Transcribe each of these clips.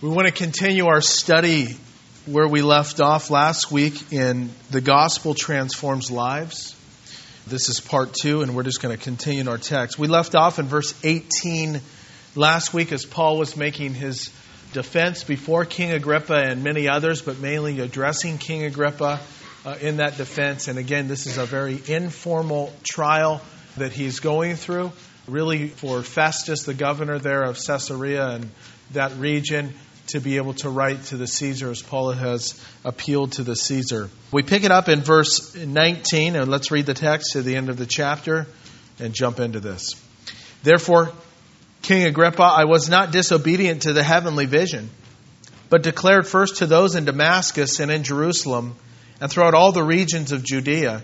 We want to continue our study where we left off last week in The Gospel Transforms Lives. This is part 2, and we're just going to continue in our text. We left off in verse 18 last week as Paul was making his defense before King Agrippa and many others, but mainly addressing King Agrippa in that defense. And again, this is a very informal trial that he's going through, really for Festus, the governor there of Caesarea and that region, to be able to write to the Caesar as Paul has appealed to the Caesar. We pick it up in verse 19, and let's read the text to the end of the chapter and jump into this. Therefore, King Agrippa, I was not disobedient to the heavenly vision, but declared first to those in Damascus and in Jerusalem and throughout all the regions of Judea,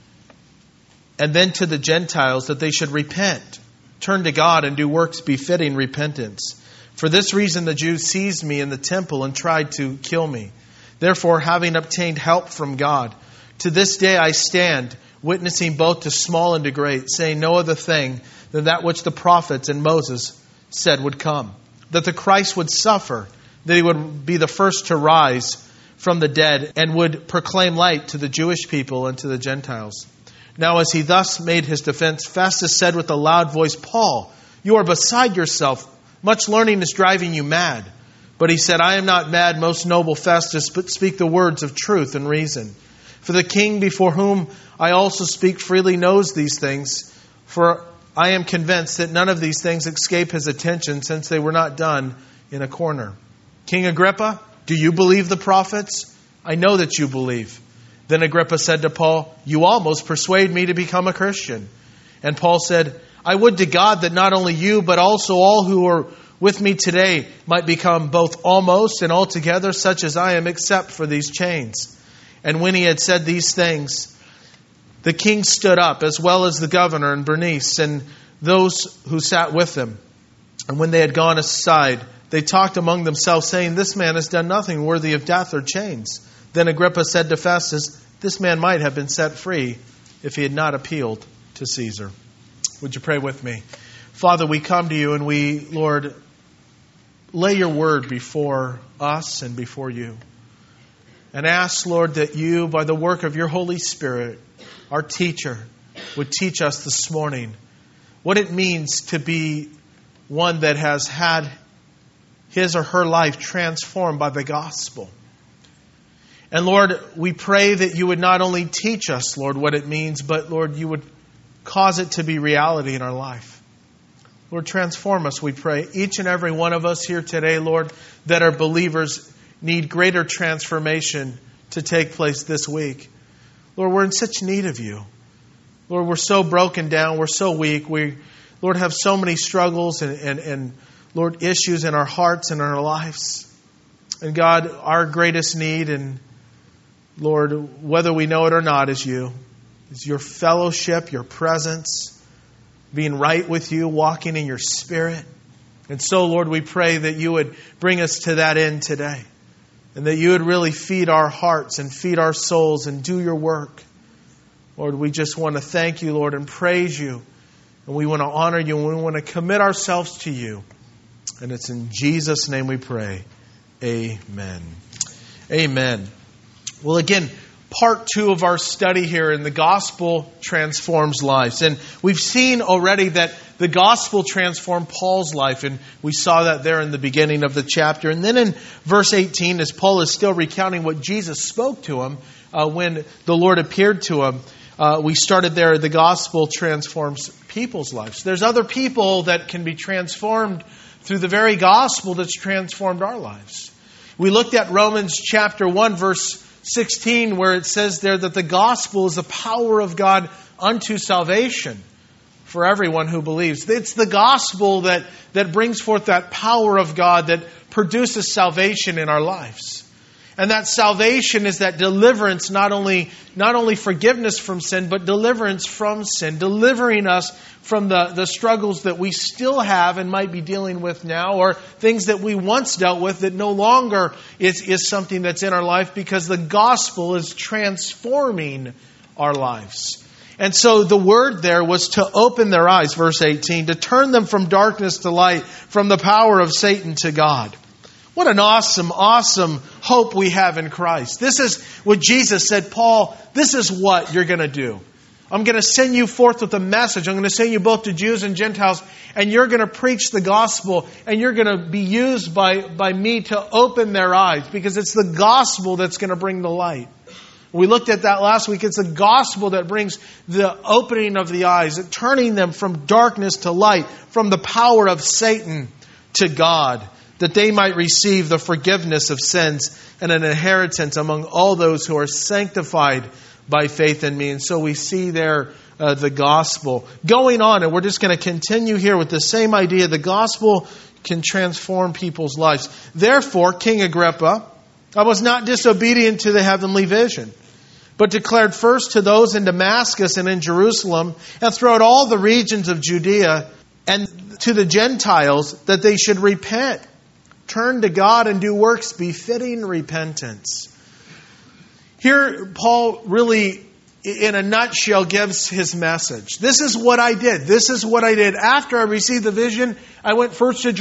and then to the Gentiles that they should repent, turn to God, and do works befitting repentance. For this reason the Jews seized me in the temple and tried to kill me. Therefore, having obtained help from God, to this day I stand, witnessing both to small and to great, saying no other thing than that which the prophets and Moses said would come, that the Christ would suffer, that he would be the first to rise from the dead, and would proclaim light to the Jewish people and to the Gentiles. Now as he thus made his defense, Festus said with a loud voice, Paul, you are beside yourself. Much learning is driving you mad. But he said, I am not mad, most noble Festus, but speak the words of truth and reason. For the king before whom I also speak freely knows these things. For I am convinced that none of these things escape his attention, since they were not done in a corner. King Agrippa, do you believe the prophets? I know that you believe. Then Agrippa said to Paul, you almost persuade me to become a Christian. And Paul said, I would to God that not only you, but also all who are with me today might become both almost and altogether such as I am, except for these chains. And when he had said these things, the king stood up, as well as the governor and Bernice and those who sat with him. And when they had gone aside, they talked among themselves, saying, this man has done nothing worthy of death or chains. Then Agrippa said to Festus, this man might have been set free if he had not appealed to Caesar. Would you pray with me? Father, we come to you and we, Lord, lay your word before us and before you. And ask, Lord, that you, by the work of your Holy Spirit, our teacher, would teach us this morning what it means to be one that has had his or her life transformed by the gospel. And Lord, we pray that you would not only teach us, Lord, what it means, but Lord, you would cause it to be reality in our life. Lord, transform us, we pray. Each and every one of us here today, Lord, that are believers, need greater transformation to take place this week. Lord, we're in such need of you. Lord, we're so broken down. We're so weak. We, Lord, have so many struggles and Lord, issues in our hearts and in our lives. And God, our greatest need, and Lord, whether we know it or not, is you. Is your fellowship, your presence, being right with you, walking in your spirit. And so, Lord, we pray that you would bring us to that end today. And that you would really feed our hearts and feed our souls and do your work. Lord, we just want to thank you, Lord, and praise you. And we want to honor you, and we want to commit ourselves to you. And it's in Jesus' name we pray. Amen. Amen. Well, again, part 2 of our study here in The Gospel Transforms Lives. And we've seen already that the Gospel transformed Paul's life. And we saw that there in the beginning of the chapter. And then in verse 18, as Paul is still recounting what Jesus spoke to him when the Lord appeared to him, we started there, the Gospel transforms people's lives. There's other people that can be transformed through the very Gospel that's transformed our lives. We looked at Romans chapter 1, verse 16, where it says there that the gospel is the power of God unto salvation for everyone who believes. It's the gospel that brings forth that power of God that produces salvation in our lives. And that salvation is that deliverance, not only forgiveness from sin, but deliverance from sin, delivering us from the struggles that we still have and might be dealing with now, or things that we once dealt with that no longer is something that's in our life, because the gospel is transforming our lives. And so the word there was to open their eyes, verse 18, to turn them from darkness to light, from the power of Satan to God. What an awesome, awesome hope we have in Christ. This is what Jesus said, Paul, this is what you're going to do. I'm going to send you forth with a message. I'm going to send you both to Jews and Gentiles, and you're going to preach the gospel, and you're going to be used by me to open their eyes, because it's the gospel that's going to bring the light. We looked at that last week. It's the gospel that brings the opening of the eyes, turning them from darkness to light, from the power of Satan to God, that they might receive the forgiveness of sins and an inheritance among all those who are sanctified by faith in me. And so we see there the gospel. Going on, and we're just going to continue here with the same idea. The gospel can transform people's lives. Therefore, King Agrippa, I was not disobedient to the heavenly vision, but declared first to those in Damascus and in Jerusalem and throughout all the regions of Judea and to the Gentiles that they should repent, turn to God and do works befitting repentance. Here, Paul really, in a nutshell, gives his message. This is what I did. This is what I did. After I received the vision, I went first to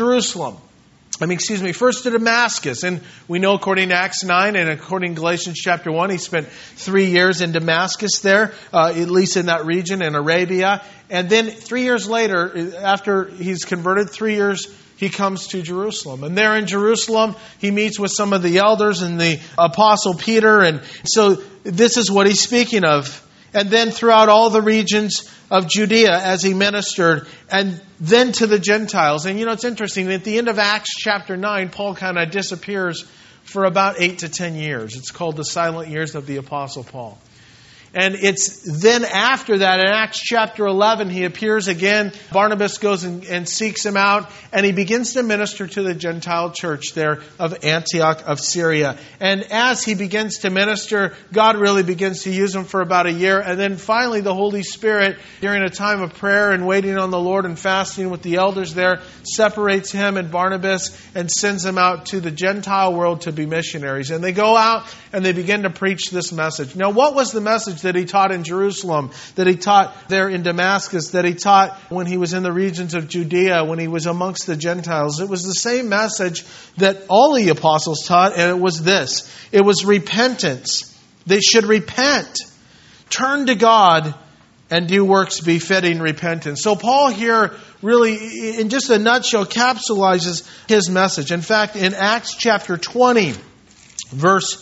first to Damascus. And we know according to Acts 9 and according to Galatians chapter 1, he spent 3 years in Damascus there, at least in that region, in Arabia. And then 3 years later, after he's converted, 3 years, he comes to Jerusalem. And there in Jerusalem, he meets with some of the elders and the Apostle Peter. And so this is what he's speaking of. And then throughout all the regions of Judea as he ministered, and then to the Gentiles. And it's interesting, at the end of Acts chapter 9, Paul kind of disappears for about 8 to 10 years. It's called the silent years of the Apostle Paul. And it's then after that, in Acts chapter 11, he appears again. Barnabas goes and seeks him out, and he begins to minister to the Gentile church there of Antioch of Syria. And as he begins to minister, God really begins to use him for about a year. And then finally, the Holy Spirit, during a time of prayer and waiting on the Lord and fasting with the elders there, separates him and Barnabas and sends them out to the Gentile world to be missionaries. And they go out and they begin to preach this message. Now, what was the message that he taught in Jerusalem, that he taught there in Damascus, that he taught when he was in the regions of Judea, when he was amongst the Gentiles? It was the same message that all the apostles taught, and it was this. It was repentance. They should repent, turn to God, and do works befitting repentance. So Paul here really, in just a nutshell, capsulizes his message. In fact, in Acts chapter 20, verse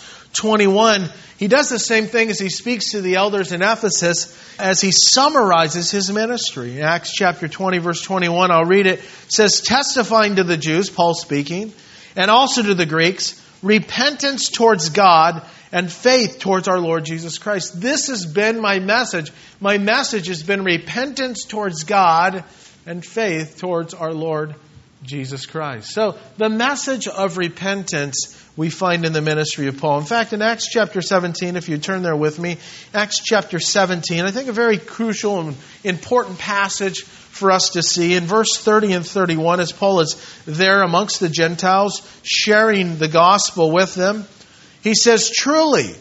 21, he does the same thing as he speaks to the elders in Ephesus as he summarizes his ministry. In Acts chapter 20, verse 21, I'll read it. It says, testifying to the Jews, Paul speaking, and also to the Greeks, repentance towards God and faith towards our Lord Jesus Christ. This has been my message. My message has been repentance towards God and faith towards our Lord Jesus Christ. So the message of repentance we find in the ministry of Paul. In fact, in Acts chapter 17, if you turn there with me, Acts chapter 17, I think a very crucial and important passage for us to see. In verse 30 and 31, as Paul is there amongst the Gentiles, sharing the gospel with them, he says, truly,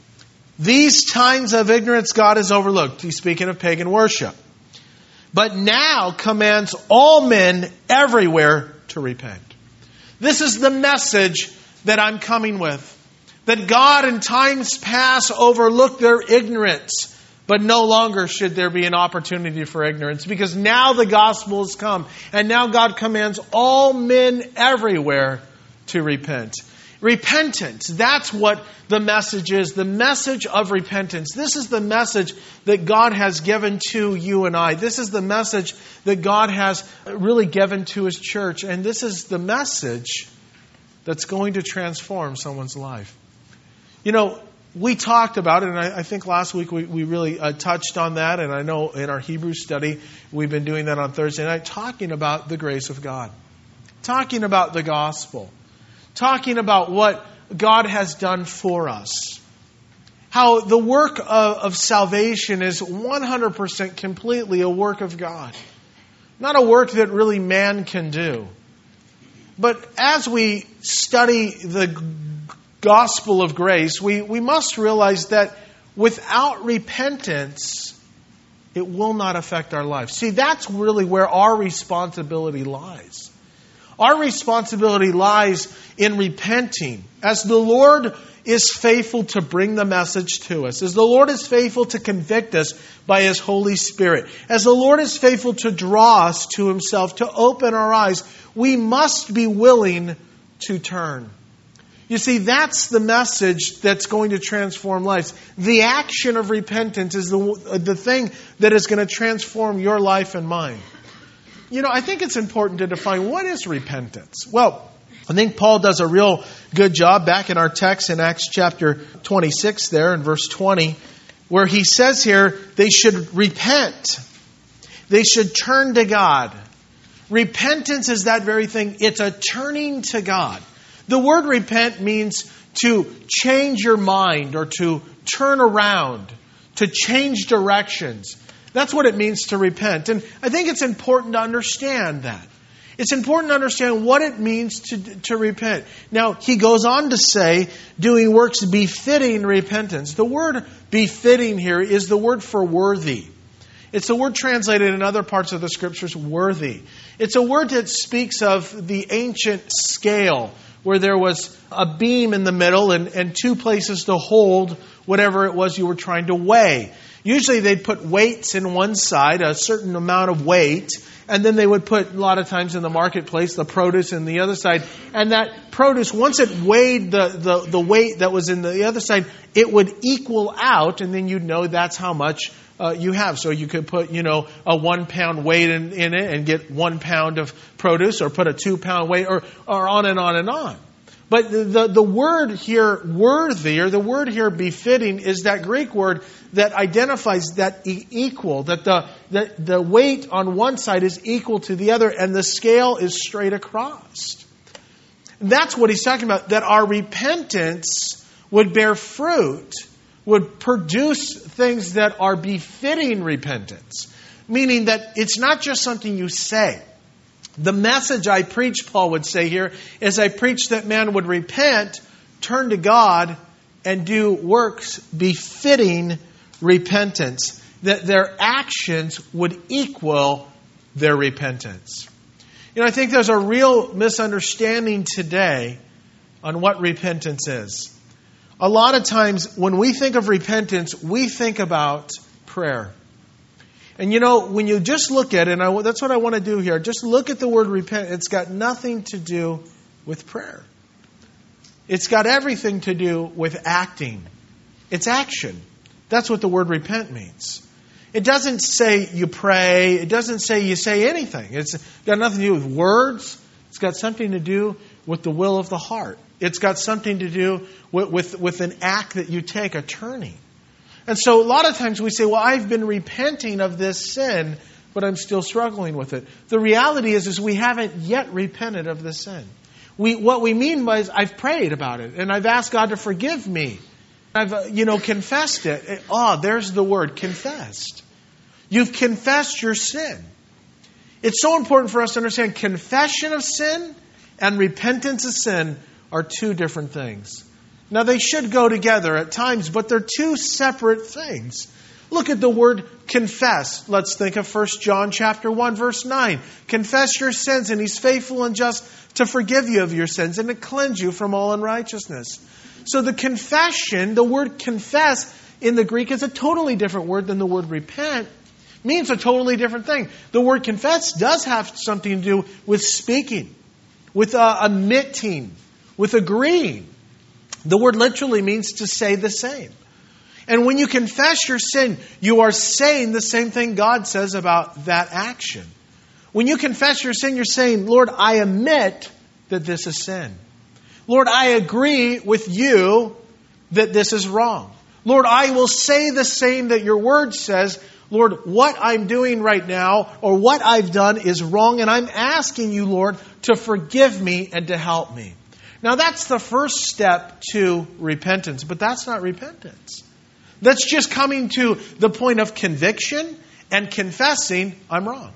these times of ignorance God has overlooked. He's speaking of pagan worship. But now commands all men everywhere to repent. This is the message that I'm coming with. That God in times past overlooked their ignorance. But no longer should there be an opportunity for ignorance. Because now the gospel has come. And now God commands all men everywhere to repent. Repentance, that's what the message is. The message of repentance. This is the message that God has given to you and I. This is the message that God has really given to His church. And this is the message that's going to transform someone's life. We talked about it, and I think last week we really touched on that. And I know in our Hebrew study, we've been doing that on Thursday night, talking about the grace of God. Talking about the gospel. Talking about what God has done for us. How the work of salvation is 100% completely a work of God. Not a work that really man can do. But as we study the gospel of grace, we must realize that without repentance, it will not affect our life. See, that's really where our responsibility lies. Our responsibility lies in repenting. As the Lord is faithful to bring the message to us, as the Lord is faithful to convict us by His Holy Spirit, as the Lord is faithful to draw us to Himself, to open our eyes, we must be willing to turn. You see, that's the message that's going to transform lives. The action of repentance is the thing that is going to transform your life and mine. You know, I think it's important to define what is repentance. Well, I think Paul does a real good job back in our text in Acts chapter 26 there in verse 20, where he says here they should repent. They should turn to God. Repentance is that very thing. It's a turning to God. The word repent means to change your mind or to turn around, to change directions. That's what it means to repent. And I think it's important to understand that. It's important to understand what it means to repent. Now, he goes on to say, doing works befitting repentance. The word befitting here is the word for worthy. It's a word translated in other parts of the Scriptures, worthy. It's a word that speaks of the ancient scale, where there was a beam in the middle and two places to hold whatever it was you were trying to weigh. Usually they'd put weights in one side, a certain amount of weight, and then they would put, a lot of times in the marketplace, the produce in the other side. And that produce, once it weighed the weight that was in the other side, it would equal out, and then you'd know that's how much you have. So you could put, a 1 pound weight in it and get 1 pound of produce, or put a 2 pound weight, or on and on and on. But the word here, worthy, or the word here, befitting, is that Greek word that identifies that equal, that the weight on one side is equal to the other, and the scale is straight across. That's what he's talking about, that our repentance would bear fruit, would produce things that are befitting repentance. Meaning that it's not just something you say. The message I preach, Paul would say here, is I preach that man would repent, turn to God, and do works befitting repentance. That their actions would equal their repentance. I think there's a real misunderstanding today on what repentance is. A lot of times when we think of repentance, we think about prayer. And when you just look at it, and that's what I want to do here, just look at the word repent. It's got nothing to do with prayer. It's got everything to do with acting. It's action. That's what the word repent means. It doesn't say you pray. It doesn't say you say anything. It's got nothing to do with words. It's got something to do with the will of the heart. It's got something to do with an act that you take, a turning. And so a lot of times we say, well, I've been repenting of this sin, but I'm still struggling with it. The reality is we haven't yet repented of the sin. What we mean by is I've prayed about it, and I've asked God to forgive me. I've, confessed it. There's the word, confessed. You've confessed your sin. It's so important for us to understand confession of sin and repentance of sin are two different things. Now, they should go together at times, but they're two separate things. Look at the word confess. Let's think of 1 John chapter 1, verse 9. Confess your sins, and He's faithful and just to forgive you of your sins and to cleanse you from all unrighteousness. So the confession, the word confess in the Greek is a totally different word than the word repent. It means a totally different thing. The word confess does have something to do with speaking, with admitting, with agreeing. The word literally means to say the same. And when you confess your sin, you are saying the same thing God says about that action. When you confess your sin, you're saying, Lord, I admit that this is sin. Lord, I agree with you that this is wrong. Lord, I will say the same that your word says. Lord, what I'm doing right now or what I've done is wrong, and I'm asking you, Lord, to forgive me and to help me. Now, that's the first step to repentance, but that's not repentance. That's just coming to the point of conviction and confessing, I'm wrong.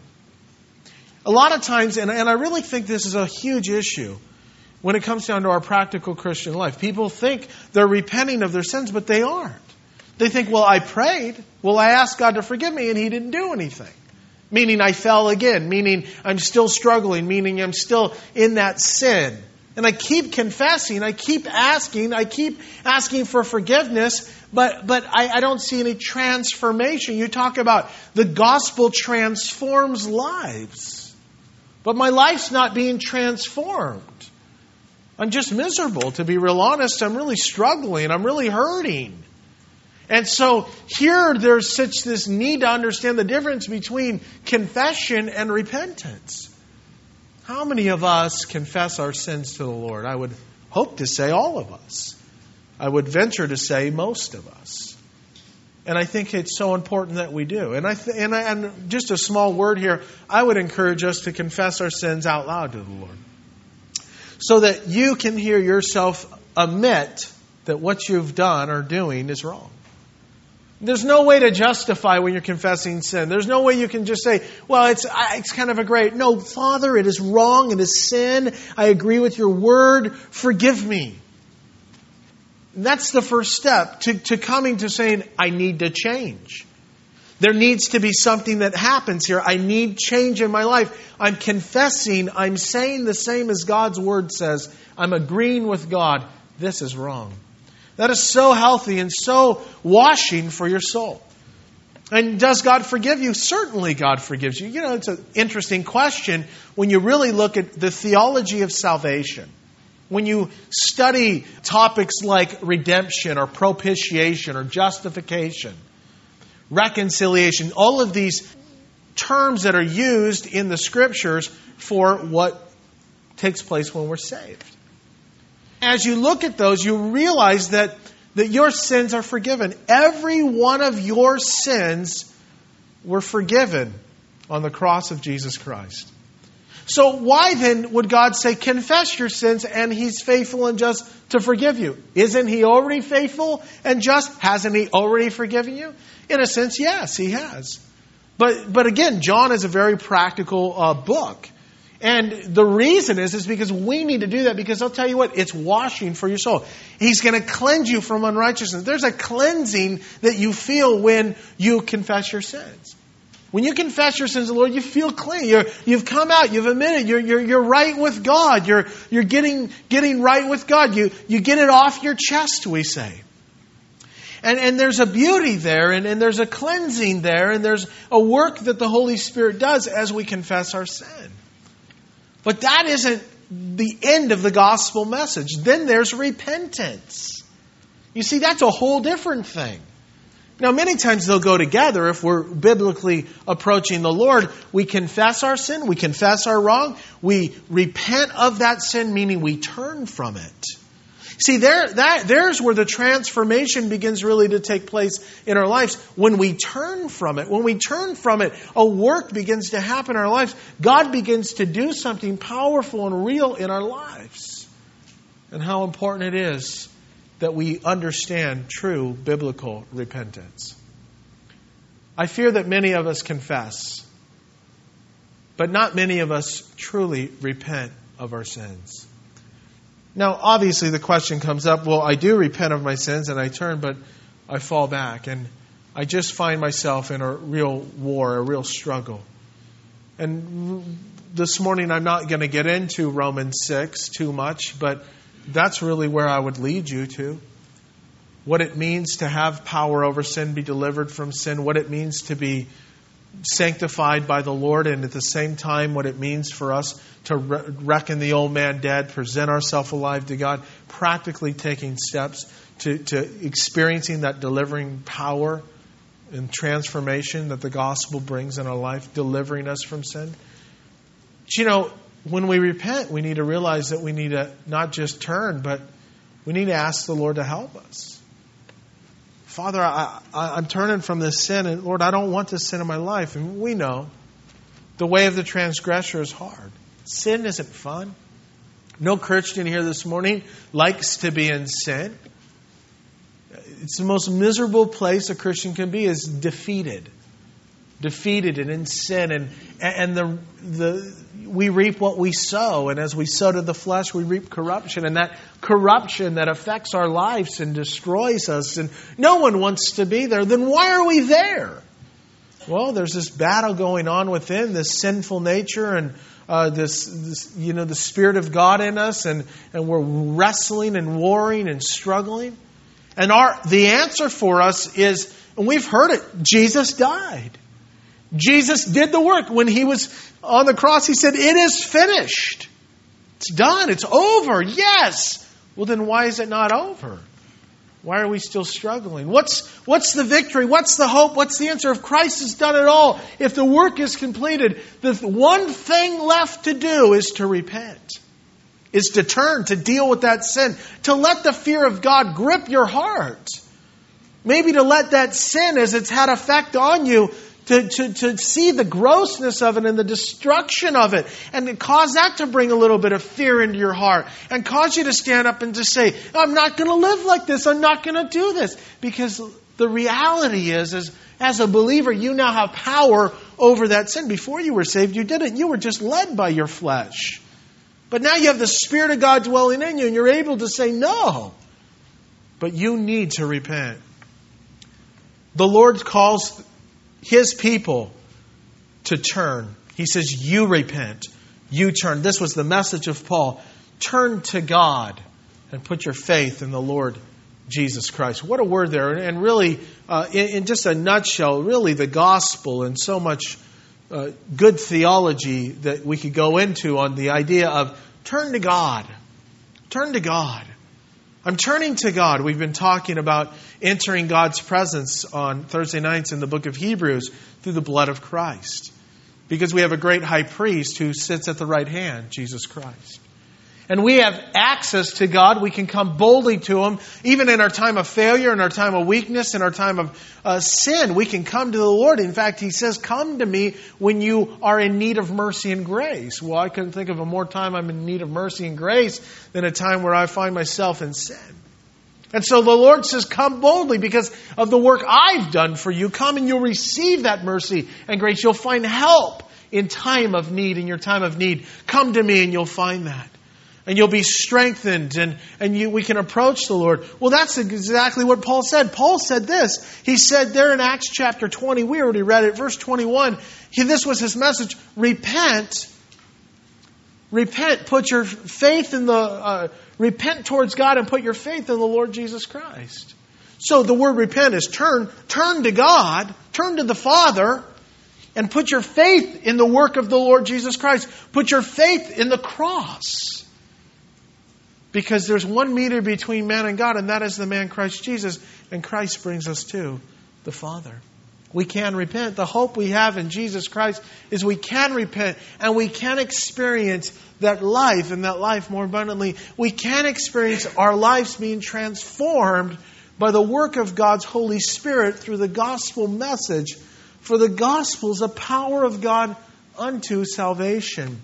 A lot of times, and I really think this is a huge issue when it comes down to our practical Christian life. People think they're repenting of their sins, but they aren't. They think, well, I prayed. Well, I asked God to forgive me, and He didn't do anything. meaning I fell again, meaning I'm still struggling, meaning I'm still in that sin. And I keep confessing, I keep asking for forgiveness, but I don't see any transformation. You talk about the gospel transforms lives. But my life's not being transformed. I'm just miserable, to be real honest. I'm really struggling. I'm really hurting. And so here there's such this need to understand the difference between confession and repentance. How many of us confess our sins to the Lord? I would hope to say all of us. I would venture to say most of us. And I think it's so important that we do. And just a small word here, I would encourage us to confess our sins out loud to the Lord, so that you can hear yourself admit that what you've done or doing is wrong. There's no way to justify when you're confessing sin. There's no way you can just say, well, it's kind of a great... No, Father, it is wrong. It is sin. I agree with your word. Forgive me. And that's the first step to coming to saying, I need to change. There needs to be something that happens here. I need change in my life. I'm confessing. I'm saying the same as God's word says. I'm agreeing with God. This is wrong. That is so healthy and so washing for your soul. And does God forgive you? Certainly God forgives you. You know, it's an interesting question when you really look at the theology of salvation. When you study topics like redemption or propitiation or justification, reconciliation, all of these terms that are used in the Scriptures for what takes place when we're saved. As you look at those, you realize that your sins are forgiven. Every one of your sins were forgiven on the cross of Jesus Christ. So why then would God say, confess your sins and He's faithful and just to forgive you? Isn't He already faithful and just? Hasn't He already forgiven you? In a sense, yes, He has. But again, John is a very practical book. And the reason is because we need to do that, because I'll tell you what, it's washing for your soul. He's going to cleanse you from unrighteousness. There's a cleansing that you feel when you confess your sins. When you confess your sins to the Lord, you feel clean. You've come out. You've admitted. You're right with God. You're getting right with God. You get it off your chest, we say. And there's a beauty there, and there's a cleansing there, and there's a work that the Holy Spirit does as we confess our sin. But that isn't the end of the gospel message. Then there's repentance. You see, that's a whole different thing. Now, many times they'll go together. If we're biblically approaching the Lord, we confess our sin, we confess our wrong, we repent of that sin, meaning we turn from it. See, there's where the transformation begins really to take place in our lives. When we turn from it, a work begins to happen in our lives. God begins to do something powerful and real in our lives. And how important it is that we understand true biblical repentance. I fear that many of us confess, but not many of us truly repent of our sins. Now, obviously, the question comes up, well, I do repent of my sins and I turn, but I fall back. And I just find myself in a real war, a real struggle. And this morning, I'm not going to get into Romans 6 too much, but that's really where I would lead you to. What it means to have power over sin, be delivered from sin, what it means to be sanctified by the Lord, and at the same time what it means for us to reckon the old man dead, present ourselves alive to God, practically taking steps to experiencing that delivering power and transformation that the gospel brings in our life, delivering us from sin. But you know, when we repent, we need to realize that we need to not just turn, but we need to ask the Lord to help us. Father, I'm turning from this sin, and Lord, I don't want this sin in my life. And we know the way of the transgressor is hard. Sin isn't fun. No Christian here this morning likes to be in sin. It's the most miserable place a Christian can be, is defeated and in sin, and we reap what we sow, and as we sow to the flesh, we reap corruption, and that corruption that affects our lives and destroys us, and no one wants to be there. Then why are we there? Well, there's this battle going on within, this sinful nature and this the Spirit of God in us, and we're wrestling and warring and struggling. And the answer for us is, and we've heard it, Jesus died. Jesus did the work. When He was on the cross, He said, "It is finished. It's done. It's over." Yes. Well, then why is it not over? Why are we still struggling? What's the victory? What's the hope? What's the answer? If Christ has done it all, if the work is completed, the one thing left to do is to repent. Is to turn, to deal with that sin, to let the fear of God grip your heart. Maybe to let that sin, as it's had effect on you, to see the grossness of it and the destruction of it, and to cause that to bring a little bit of fear into your heart, and cause you to stand up and to say, "I'm not going to live like this. I'm not going to do this." Because the reality is, as a believer, you now have power over that sin. Before you were saved, you didn't. You were just led by your flesh. But now you have the Spirit of God dwelling in you, and you're able to say no. But you need to repent. The Lord calls His people to turn. He says, you repent. You turn. This was the message of Paul. Turn to God and put your faith in the Lord Jesus Christ. What a word there. And really, in just a nutshell, really the gospel and so much good theology that we could go into on the idea of turn to God. Turn to God. I'm turning to God. We've been talking about entering God's presence on Thursday nights in the book of Hebrews through the blood of Christ. Because we have a great high priest who sits at the right hand, Jesus Christ. And we have access to God. We can come boldly to Him. Even in our time of failure, in our time of weakness, in our time of sin, we can come to the Lord. In fact, He says, "Come to me when you are in need of mercy and grace." Well, I couldn't think of a more time I'm in need of mercy and grace than a time where I find myself in sin. And so the Lord says, come boldly because of the work I've done for you. Come and you'll receive that mercy and grace. You'll find help in time of need, in your time of need. Come to me and you'll find that. And you'll be strengthened and we can approach the Lord. Well, that's exactly what Paul said. Paul said this. He said there in Acts chapter 20, we already read it, verse 21, this was his message. Repent, put your faith in repent towards God and put your faith in the Lord Jesus Christ. So the word repent is turn to God, turn to the Father, and put your faith in the work of the Lord Jesus Christ. Put your faith in the cross. Because there's one mediator between man and God, and that is the man Christ Jesus. And Christ brings us to the Father. We can repent. The hope we have in Jesus Christ is we can repent and we can experience that life and that life more abundantly. We can experience our lives being transformed by the work of God's Holy Spirit through the gospel message. For the gospel is the power of God unto salvation.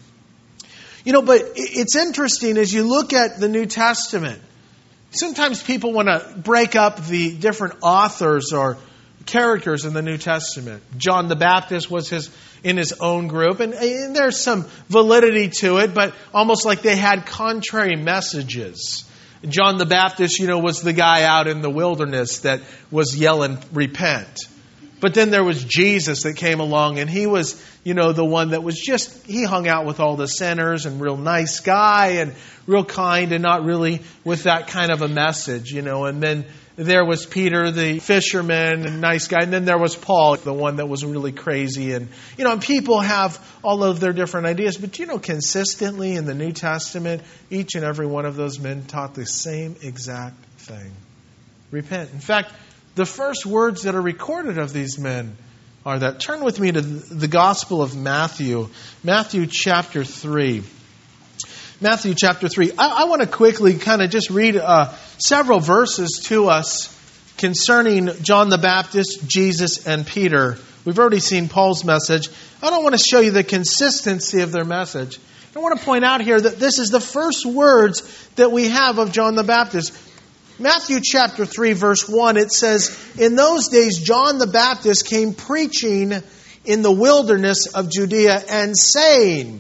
But it's interesting as you look at the New Testament. Sometimes people want to break up the different authors or characters in the New Testament. John the Baptist was in his own group, and there's some validity to it, but almost like they had contrary messages. John the Baptist, was the guy out in the wilderness that was yelling, "Repent." But then there was Jesus that came along, and He was, the one that was He hung out with all the sinners and real nice guy and real kind and not really with that kind of a message, And then there was Peter, the fisherman, and nice guy. And then there was Paul, the one that was really crazy. And, people have all of their different ideas. But, consistently in the New Testament, each and every one of those men taught the same exact thing. Repent. In fact, the first words that are recorded of these men are that. Turn with me to the Gospel of Matthew. Matthew chapter 3. Matthew chapter 3. I want to quickly kind of just read several verses to us concerning John the Baptist, Jesus, and Peter. We've already seen Paul's message. I don't want to show you the consistency of their message. I want to point out here that this is the first words that we have of John the Baptist. Matthew chapter 3, verse 1, it says, "In those days John the Baptist came preaching in the wilderness of Judea and saying,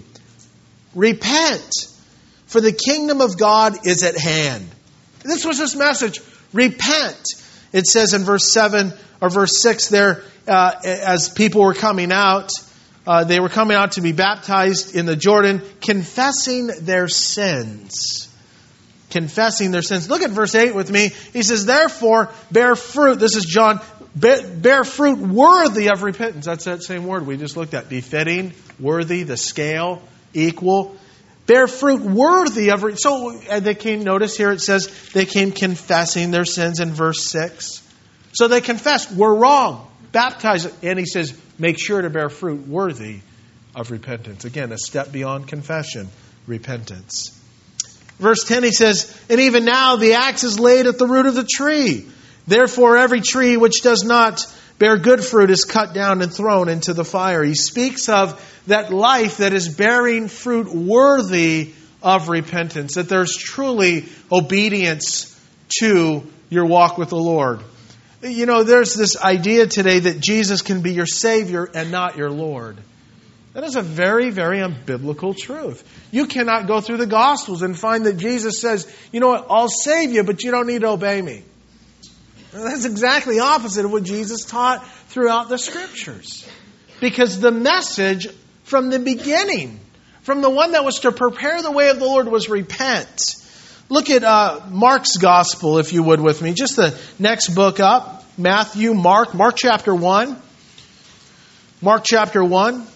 'Repent, for the kingdom of God is at hand.'" This was his message. Repent. It says in verse 7 or verse 6 there, as people were coming out, they were coming out to be baptized in the Jordan, confessing their sins. Confessing their sins. Look at verse 8 with me. He says, therefore, bear fruit. This is John. Bear fruit worthy of repentance. That's that same word we just looked at. Befitting, worthy, the scale, equal. Bear fruit worthy of... So they came, notice here it says, they came confessing their sins in verse 6. So they confessed, we're wrong. Baptize. And he says, make sure to bear fruit worthy of repentance. Again, a step beyond confession, repentance. Verse 10, he says, and even now the axe is laid at the root of the tree. Therefore, every tree which does not bear good fruit is cut down and thrown into the fire. He speaks of that life that is bearing fruit worthy of repentance, that there's truly obedience to your walk with the Lord. You know, there's this idea today that Jesus can be your Savior and not your Lord. That is a very, very unbiblical truth. You cannot go through the Gospels and find that Jesus says, you know what, I'll save you, but you don't need to obey me. And that's exactly opposite of what Jesus taught throughout the Scriptures. Because the message from the beginning, from the one that was to prepare the way of the Lord, was repent. Look at Mark's Gospel, if you would, with me. Just the next book up. Matthew, Mark chapter 1. Mark chapter 1.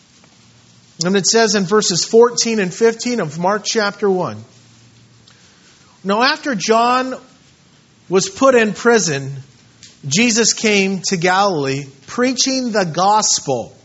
And it says in verses 14 and 15 of Mark chapter 1. Now after John was put in prison, Jesus came to Galilee preaching the gospel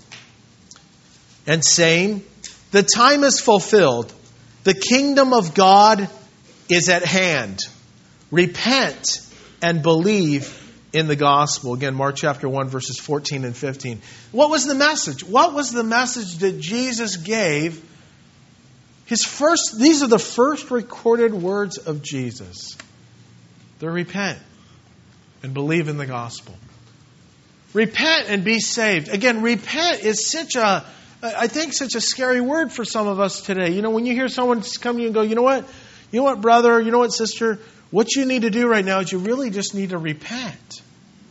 and saying, the time is fulfilled. The kingdom of God is at hand. Repent and believe in the gospel. Again, Mark chapter 1, verses 14 and 15. What was the message? What was the message that Jesus gave? These are the first recorded words of Jesus. They're repent and believe in the gospel. Repent and be saved. Again, repent is such a scary word for some of us today. You know, when you hear someone come to you and go, you know what, brother, you know what, sister, what you need to do right now is you really just need to repent.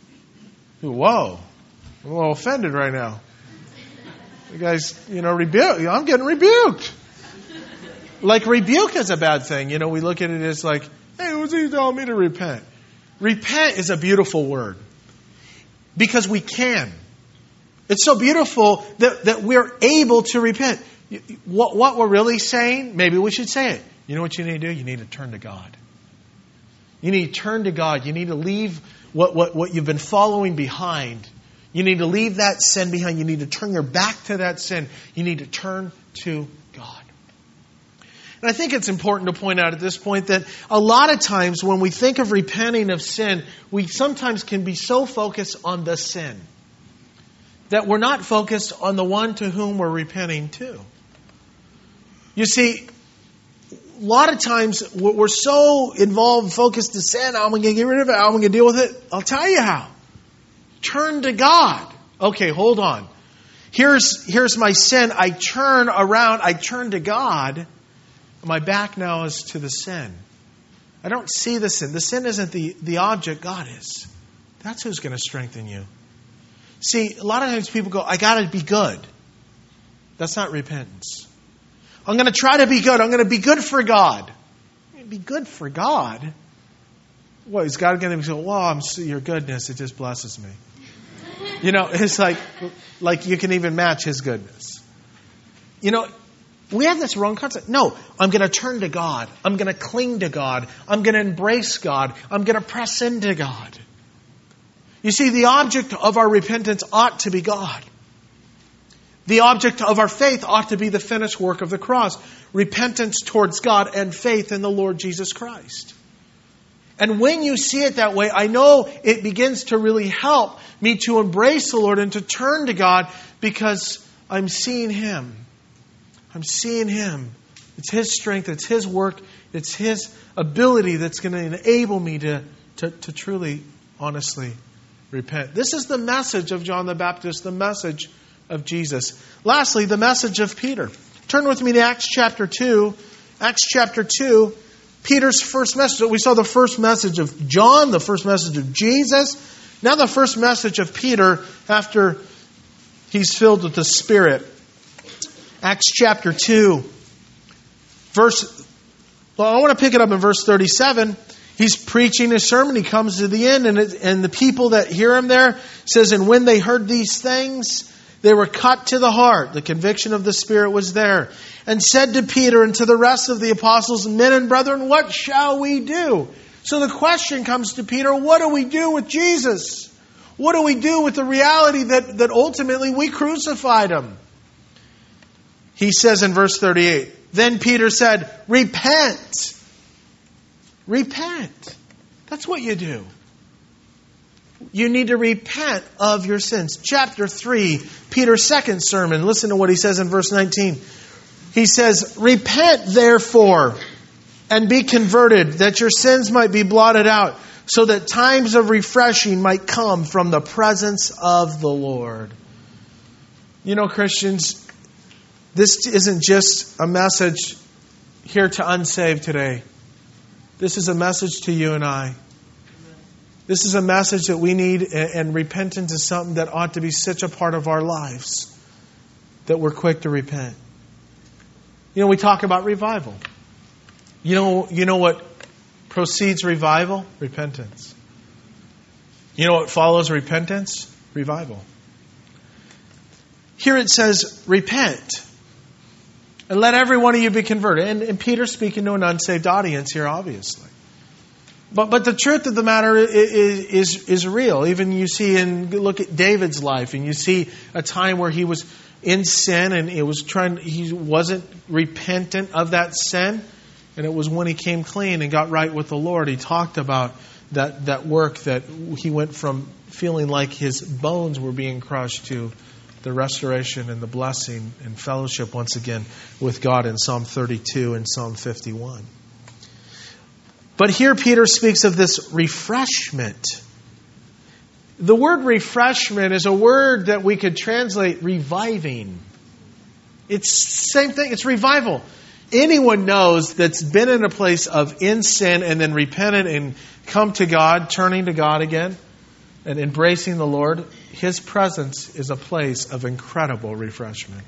Whoa, I'm a little offended right now. You guys, rebuke. I'm getting rebuked. Like, rebuke is a bad thing. You know, we look at it as like, hey, who's he telling me to repent? Repent is a beautiful word. Because we can. It's so beautiful that we're able to repent. What we're really saying, maybe we should say it. You know what you need to do? You need to turn to God. You need to turn to God. You need to leave what you've been following behind. You need to leave that sin behind. You need to turn your back to that sin. You need to turn to God. And I think it's important to point out at this point that a lot of times when we think of repenting of sin, we sometimes can be so focused on the sin that we're not focused on the one to whom we're repenting to. You see, a lot of times we're so involved, focused in sin. I'm going to get rid of it. I'm going to deal with it. I'll tell you how. Turn to God. Okay, hold on. Here's my sin. I turn around. I turn to God. My back now is to the sin. I don't see the sin. The sin isn't the object. God is. That's who's going to strengthen you. See, a lot of times people go, I got to be good. That's not repentance. I'm going to try to be good. I'm going to be good for God. Be good for God? What, is God going to say, well, your goodness, it just blesses me. You know, it's like you can even match His goodness. You know, we have this wrong concept. No, I'm going to turn to God. I'm going to cling to God. I'm going to embrace God. I'm going to press into God. You see, the object of our repentance ought to be God. The object of our faith ought to be the finished work of the cross. Repentance towards God and faith in the Lord Jesus Christ. And when you see it that way, I know it begins to really help me to embrace the Lord and to turn to God because I'm seeing Him. I'm seeing Him. It's His strength. It's His work. It's His ability that's going to enable me to truly, honestly repent. This is the message of John the Baptist, the message of Jesus. Lastly, the message of Peter. Turn with me to Acts chapter 2. Acts chapter 2. Peter's first message. We saw the first message of John, the first message of Jesus. Now the first message of Peter after he's filled with the Spirit. Acts chapter 2. I want to pick it up in verse 37. He's preaching a sermon. He comes to the end, and the people that hear him there says, and when they heard these things, they were cut to the heart. The conviction of the Spirit was there. And said to Peter and to the rest of the apostles, men and brethren, what shall we do? So the question comes to Peter, what do we do with Jesus? What do we do with the reality that ultimately we crucified him? He says in verse 38, then Peter said, repent. Repent. That's what you do. You need to repent of your sins. Chapter 3, Peter's second sermon. Listen to what he says in verse 19. He says, repent therefore and be converted, that your sins might be blotted out, so that times of refreshing might come from the presence of the Lord. You know, Christians, this isn't just a message here to unsaved today. This is a message to you and I. This is a message that we need, and repentance is something that ought to be such a part of our lives that we're quick to repent. You know, we talk about revival. You know what precedes revival? Repentance. You know what follows repentance? Revival. Here it says, repent. And let every one of you be converted. And Peter's speaking to an unsaved audience here, obviously. But the truth of the matter is real. Even you see look at David's life, and you see a time where he was in sin and he wasn't repentant of that sin. And it was when he came clean and got right with the Lord. He talked about that work, that he went from feeling like his bones were being crushed to the restoration and the blessing and fellowship once again with God in Psalm 32 and Psalm 51. But here Peter speaks of this refreshment. The word refreshment is a word that we could translate reviving. It's the same thing. It's revival. Anyone knows that's been in a place of in sin and then repented and come to God, turning to God again and embracing the Lord, His presence is a place of incredible refreshment.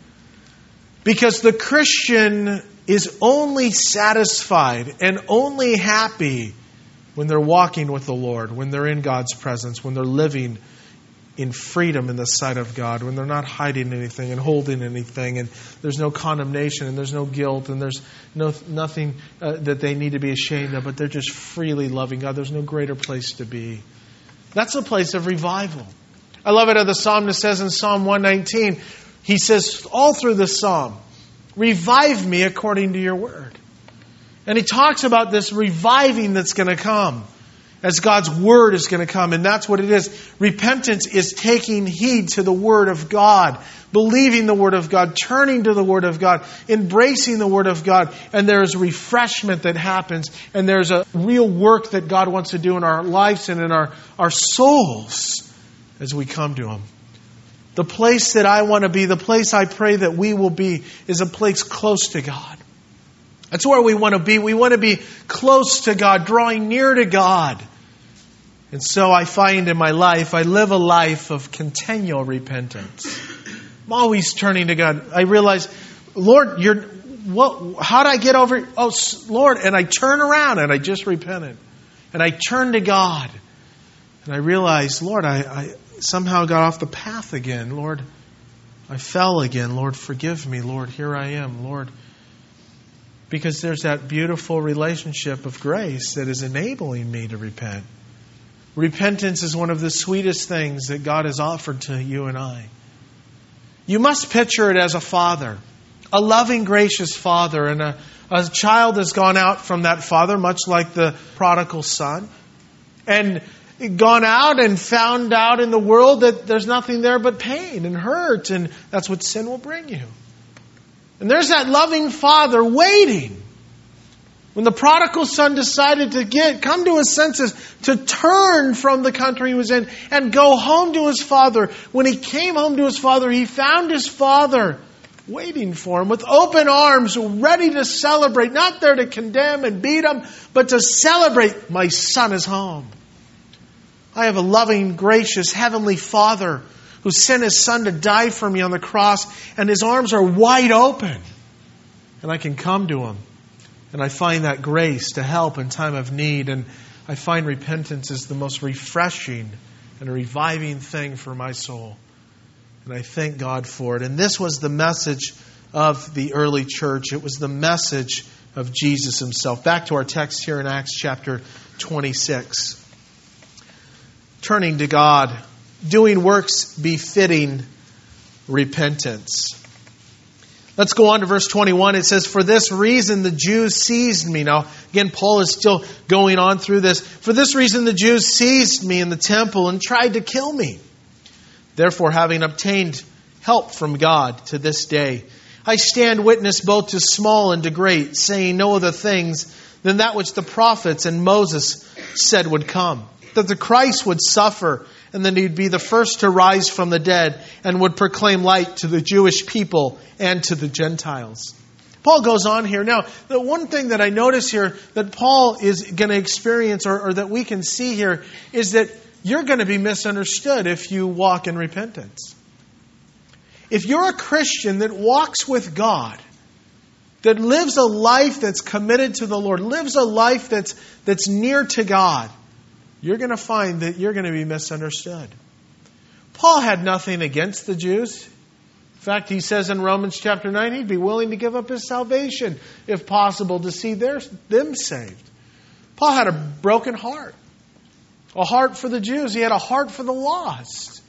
Because the Christian is only satisfied and only happy when they're walking with the Lord, when they're in God's presence, when they're living in freedom in the sight of God, when they're not hiding anything and holding anything, and there's no condemnation and there's no guilt and there's nothing that they need to be ashamed of, but they're just freely loving God. There's no greater place to be. That's a place of revival. I love it how the psalmist says in Psalm 119, he says all through the psalm, revive me according to your word. And he talks about this reviving that's going to come as God's word is going to come. And that's what it is. Repentance is taking heed to the word of God, believing the word of God, turning to the word of God, embracing the word of God. And there's refreshment that happens. And there's a real work that God wants to do in our lives and in our souls as we come to Him. The place that I want to be, the place I pray that we will be, is a place close to God. That's where we want to be. We want to be close to God, drawing near to God. And so I find in my life, I live a life of continual repentance. I'm always turning to God. I realize, Lord, how do I get over? Oh, Lord, and I turn around and I just repented. And I turn to God. And I realize, Lord, I somehow got off the path again. Lord, I fell again. Lord, forgive me. Lord, here I am. Lord, because there's that beautiful relationship of grace that is enabling me to repent. Repentance is one of the sweetest things that God has offered to you and I. You must picture it as a father, a loving, gracious father, and a child has gone out from that father, much like the prodigal son, and gone out and found out in the world that there's nothing there but pain and hurt, and that's what sin will bring you. And there's that loving father waiting. When the prodigal son decided to come to his senses, to turn from the country he was in and go home to his father. When he came home to his father, he found his father waiting for him with open arms, ready to celebrate, not there to condemn and beat him, but to celebrate. My son is home. I have a loving, gracious, heavenly Father who sent his son to die for me on the cross, and his arms are wide open. And I can come to him. And I find that grace to help in time of need. And I find repentance is the most refreshing and reviving thing for my soul. And I thank God for it. And this was the message of the early church. It was the message of Jesus himself. Back to our text here in Acts chapter 26. Turning to God, doing works befitting repentance. Let's go on to verse 21. It says, "For this reason the Jews seized me." Now, again, Paul is still going on through this. "For this reason the Jews seized me in the temple and tried to kill me. Therefore, having obtained help from God to this day, I stand witness both to small and to great, saying no other things than that which the prophets and Moses said would come, that the Christ would suffer, and then he'd be the first to rise from the dead, and would proclaim light to the Jewish people and to the Gentiles." Paul goes on here. Now, the one thing that I notice here that Paul is going to experience, or that we can see here, is that you're going to be misunderstood if you walk in repentance. If you're a Christian that walks with God, that lives a life that's committed to the Lord, lives a life that's near to God, you're going to find that you're going to be misunderstood. Paul had nothing against the Jews. In fact, he says in Romans chapter 9, he'd be willing to give up his salvation, if possible, to see them saved. Paul had a broken heart. A heart for the Jews. He had a heart for the lost.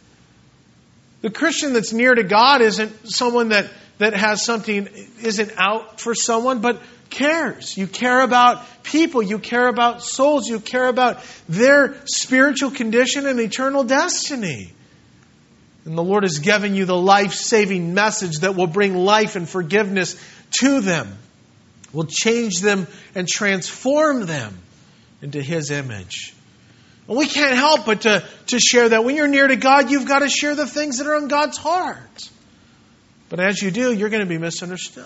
The Christian that's near to God isn't someone that has something, isn't out for someone, but cares. You care about people. You care about souls. You care about their spiritual condition and eternal destiny. And the Lord has given you the life-saving message that will bring life and forgiveness to them, will change them and transform them into His image. And we can't help but to share that. When you're near to God, you've got to share the things that are on God's heart. But as you do, you're going to be misunderstood.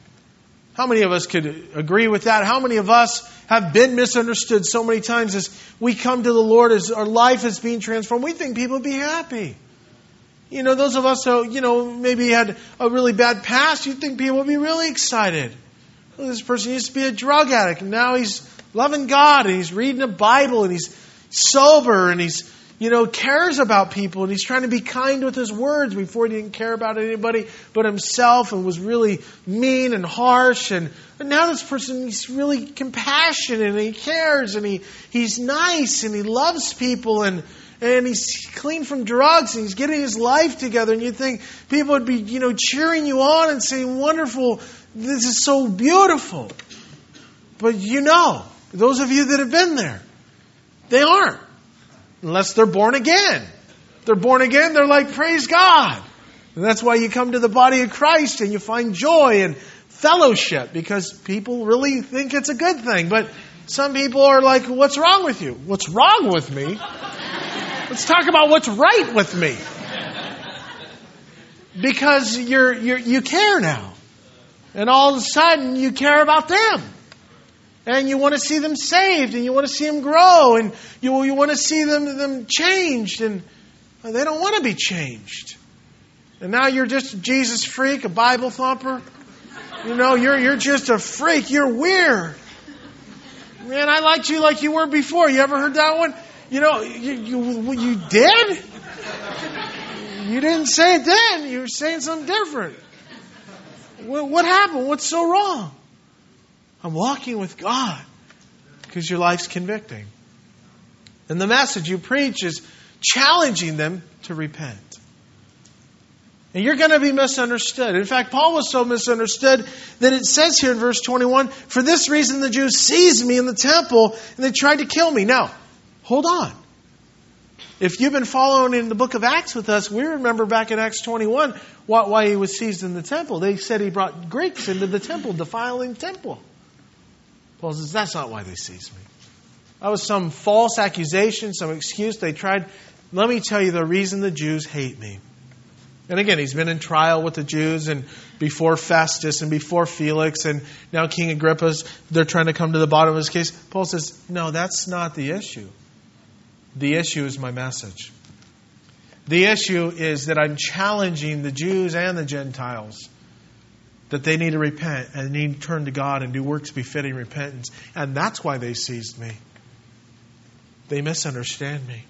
How many of us could agree with that? How many of us have been misunderstood so many times as we come to the Lord, as our life is being transformed? We think people would be happy. You know, those of us who, maybe had a really bad past, you'd think people would be really excited. Well, this person used to be a drug addict, and now he's loving God, and he's reading the Bible, and he's sober, and he's, cares about people, and he's trying to be kind with his words. Before he didn't care about anybody but himself and was really mean and harsh. And now this person, he's really compassionate, and he cares, and he's nice, and he loves people, and he's clean from drugs, and he's getting his life together. And you think people would be, cheering you on and saying, "Wonderful, this is so beautiful." But those of you that have been there, they aren't. Unless they're born again. If they're born again, they're like, praise God. And that's why you come to the body of Christ and you find joy and fellowship, because people really think it's a good thing. But some people are like, what's wrong with you? What's wrong with me? Let's talk about what's right with me. Because you care now. And all of a sudden you care about them. And you want to see them saved, and you want to see them grow, and you want to see them changed, and they don't want to be changed. And now you're just a Jesus freak, a Bible thumper. You're just a freak. You're weird. Man, I liked you like you were before. You ever heard that one? You did? You didn't say it then. You were saying something different. What happened? What's so wrong? I'm walking with God because your life's convicting. And the message you preach is challenging them to repent. And you're going to be misunderstood. In fact, Paul was so misunderstood that it says here in verse 21, "For this reason the Jews seized me in the temple and they tried to kill me." Now, hold on. If you've been following in the book of Acts with us, we remember back in Acts 21 why he was seized in the temple. They said he brought Greeks into the temple, defiling the temple. Paul says, that's not why they seized me. That was some false accusation, some excuse they tried. Let me tell you the reason the Jews hate me. And again, he's been in trial with the Jews and before Festus and before Felix and now King Agrippa's, they're trying to come to the bottom of his case. Paul says, no, that's not the issue. The issue is my message. The issue is that I'm challenging the Jews and the Gentiles that they need to repent and need to turn to God and do works befitting repentance. And that's why they seized me. They misunderstand me.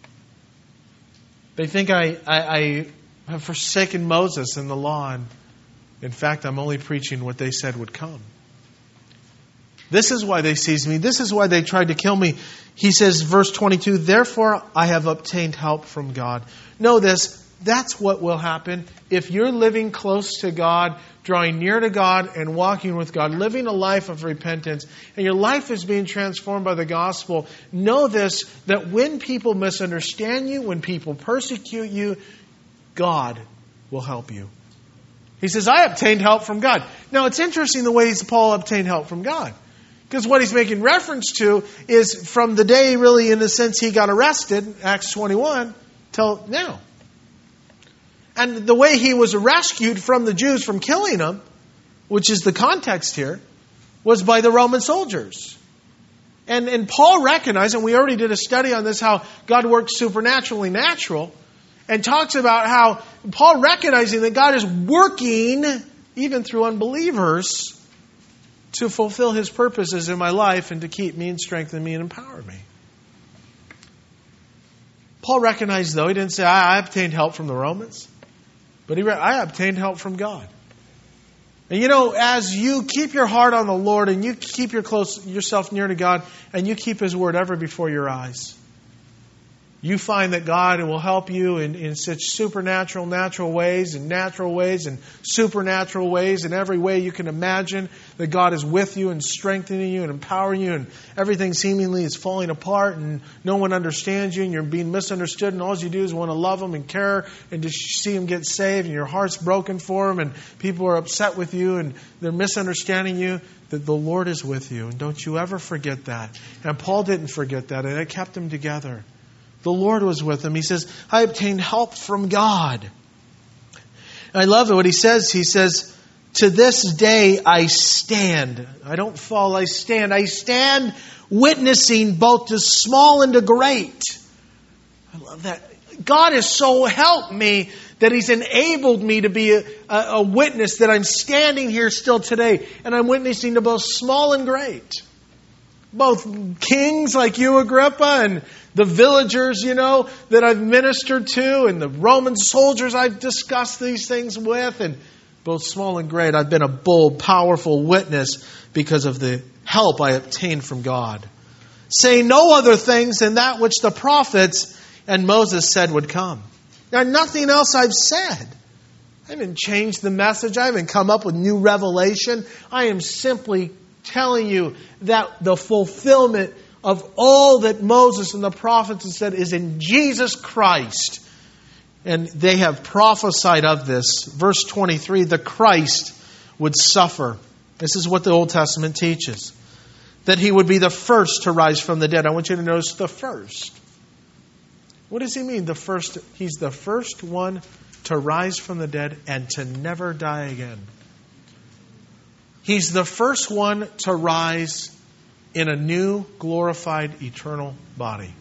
They think I have forsaken Moses and the law. And in fact, I'm only preaching what they said would come. This is why they seized me. This is why they tried to kill me. He says, verse 22, therefore I have obtained help from God. Know this, that's what will happen. If you're living close to God, drawing near to God and walking with God, living a life of repentance, and your life is being transformed by the gospel, know this, that when people misunderstand you, when people persecute you, God will help you. He says, I obtained help from God. Now, it's interesting the way Paul obtained help from God. Because what he's making reference to is from the day, really, in a sense, he got arrested, Acts 21, till now. And the way he was rescued from the Jews from killing him, which is the context here, was by the Roman soldiers. And Paul recognized, and we already did a study on this, how God works supernaturally natural, and talks about how Paul recognizing that God is working, even through unbelievers, to fulfill His purposes in my life and to keep me and strengthen me and empower me. Paul recognized, though, he didn't say, I obtained help from the Romans. But I obtained help from God. And as you keep your heart on the Lord and you keep yourself near to God and you keep His Word ever before your eyes, you find that God will help you in such supernatural, natural ways and supernatural ways in every way you can imagine, that God is with you and strengthening you and empowering you, and everything seemingly is falling apart and no one understands you and you're being misunderstood, and all you do is want to love them and care and just see them get saved, and your heart's broken for them and people are upset with you and they're misunderstanding you, that the Lord is with you. And don't you ever forget that. And Paul didn't forget that, and it kept them together. The Lord was with him. He says, I obtained help from God. And I love it what he says. He says, to this day I stand. I don't fall, I stand. I stand witnessing both to small and to great. I love that. God has so helped me that He's enabled me to be a witness, that I'm standing here still today. And I'm witnessing to both small and great. Both kings like you, Agrippa, and the villagers, that I've ministered to, and the Roman soldiers I've discussed these things with, and both small and great, I've been a bold, powerful witness because of the help I obtained from God. Saying no other things than that which the prophets and Moses said would come. Now, nothing else I've said. I haven't changed the message. I haven't come up with new revelation. I am simply telling you that the fulfillment of all that Moses and the prophets have said is in Jesus Christ. And they have prophesied of this. Verse 23, the Christ would suffer. This is what the Old Testament teaches. That He would be the first to rise from the dead. I want you to notice the first. What does He mean, the first? He's the first one to rise from the dead and to never die again. He's the first one to rise in a new, glorified, eternal body.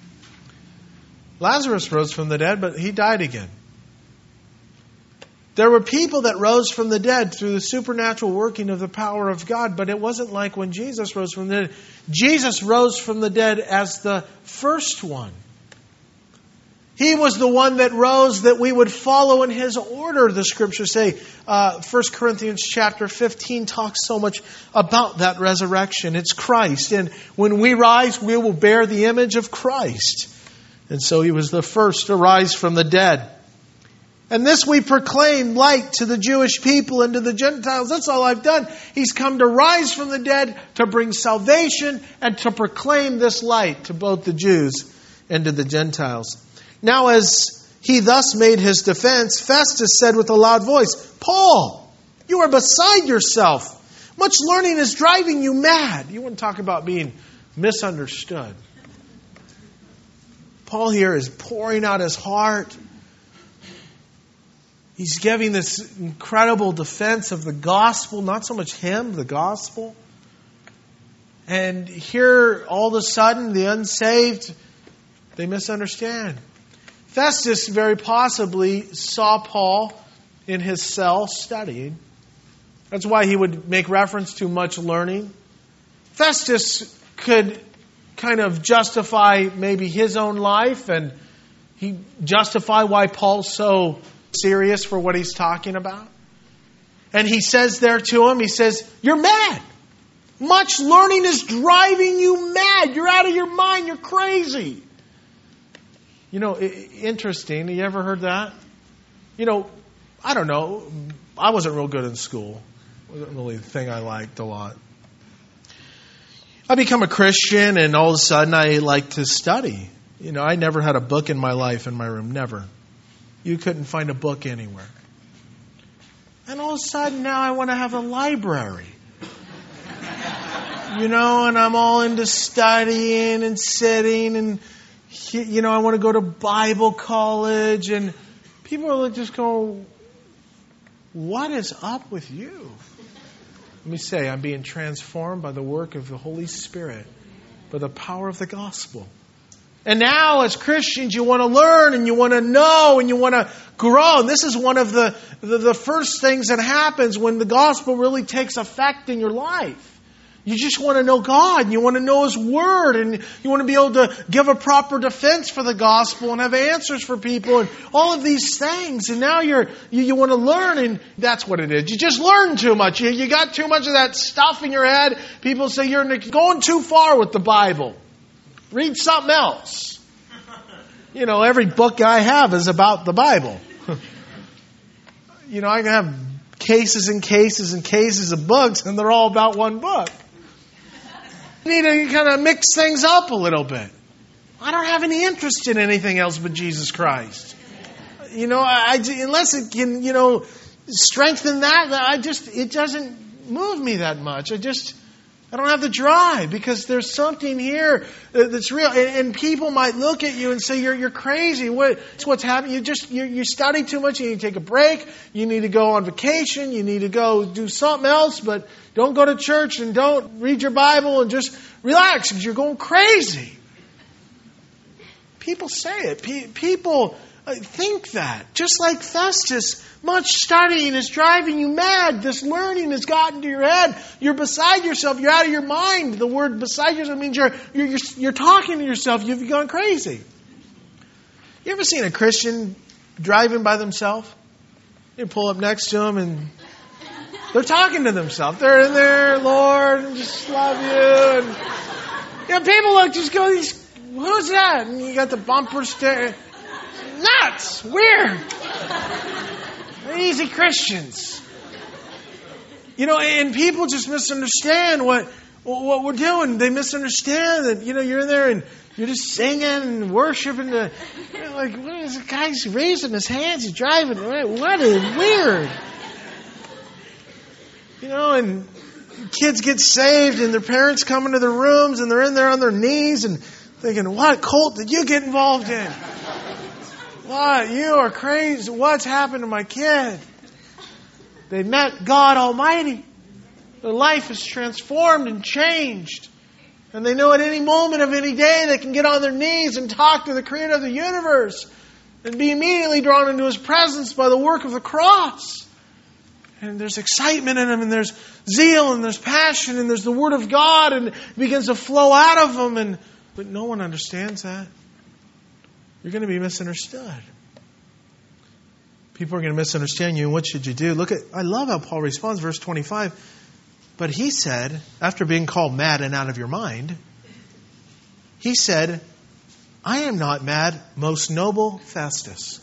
Lazarus rose from the dead, but he died again. There were people that rose from the dead through the supernatural working of the power of God, but it wasn't like when Jesus rose from the dead. Jesus rose from the dead as the first one. He was the one that rose that we would follow in His order, the Scriptures say. 1 Corinthians chapter 15 talks so much about that resurrection. It's Christ. And when we rise, we will bear the image of Christ. And so He was the first to rise from the dead. And this we proclaim light to the Jewish people and to the Gentiles. That's all I've done. He's come to rise from the dead, to bring salvation, and to proclaim this light to both the Jews and to the Gentiles. Now, as he thus made his defense, Festus said with a loud voice, Paul, you are beside yourself. Much learning is driving you mad. You want to talk about being misunderstood. Paul here is pouring out his heart. He's giving this incredible defense of the gospel, not so much him, the gospel. And here, all of a sudden, the unsaved, they misunderstand. Festus very possibly saw Paul in his cell studying. That's why he would make reference to much learning. Festus could kind of justify maybe his own life, and he justify why Paul's so serious for what he's talking about. And he says there to him, he says, "You're mad. Much learning is driving you mad. You're out of your mind. You're crazy." You know, interesting. You ever heard that? You know, I don't know. I wasn't real good in school. It wasn't really the thing I liked a lot. I become a Christian, and all of a sudden I like to study. You know, I never had a book in my life in my room. Never. You couldn't find a book anywhere. And all of a sudden now I want to have a library. You know, and I'm all into studying and sitting, and, you know, I want to go to Bible college, and people are just going, "What is up with you?" Let me say, I'm being transformed by the work of the Holy Spirit, by the power of the gospel. And now, as Christians, you want to learn, and you want to know, and you want to grow. And this is one of the first things that happens when the gospel really takes effect in your life. You just want to know God, and you want to know His Word, and you want to be able to give a proper defense for the gospel and have answers for people and all of these things. And now you want to learn, and that's what it is. You just learn too much. You got too much of that stuff in your head. People say you're going too far with the Bible. Read something else. You know, every book I have is about the Bible. You know, I can have cases and cases and cases of books, and they're all about one book. You need to kind of mix things up a little bit. I don't have any interest in anything else but Jesus Christ. You know, unless it can, you know, strengthen that, it doesn't move me that much. I don't have the drive, because there's something here that's real. And people might look at you and say, you're crazy. What's happening? You study too much. You need to take a break. You need to go on vacation. You need to go do something else. But don't go to church and don't read your Bible, and just relax, because you're going crazy. People say it. People think that. Just like Festus, much studying is driving you mad. This learning has gotten to your head. You're beside yourself. You're out of your mind. The word beside yourself means you're talking to yourself. You've gone crazy. You ever seen a Christian driving by themselves? You pull up next to them and they're talking to themselves. They're in there, "Lord, I just love you." And, you know, people look, just go, "Who's that?" And you got the bumper sticker. Nuts! Weird! They're easy Christians. You know, and people just misunderstand what we're doing. They misunderstand that, you know, you're in there and you're just singing and worshiping. You're like, what is the guy's raising his hands? He's driving. What is weird? You know, and kids get saved, and their parents come into their rooms, and they're in there on their knees and thinking, "What cult did you get involved in? What? You are crazy. What's happened to my kid?" They met God Almighty. Their life is transformed and changed. And they know at any moment of any day they can get on their knees and talk to the Creator of the universe and be immediately drawn into His presence by the work of the cross. And there's excitement in them, and there's zeal, and there's passion, and there's the Word of God, and it begins to flow out of them. But no one understands that. You're going to be misunderstood. People are going to misunderstand you, and what should you do? I love how Paul responds, verse 25. But he said, after being called mad and out of your mind, he said, "I am not mad, most noble Festus."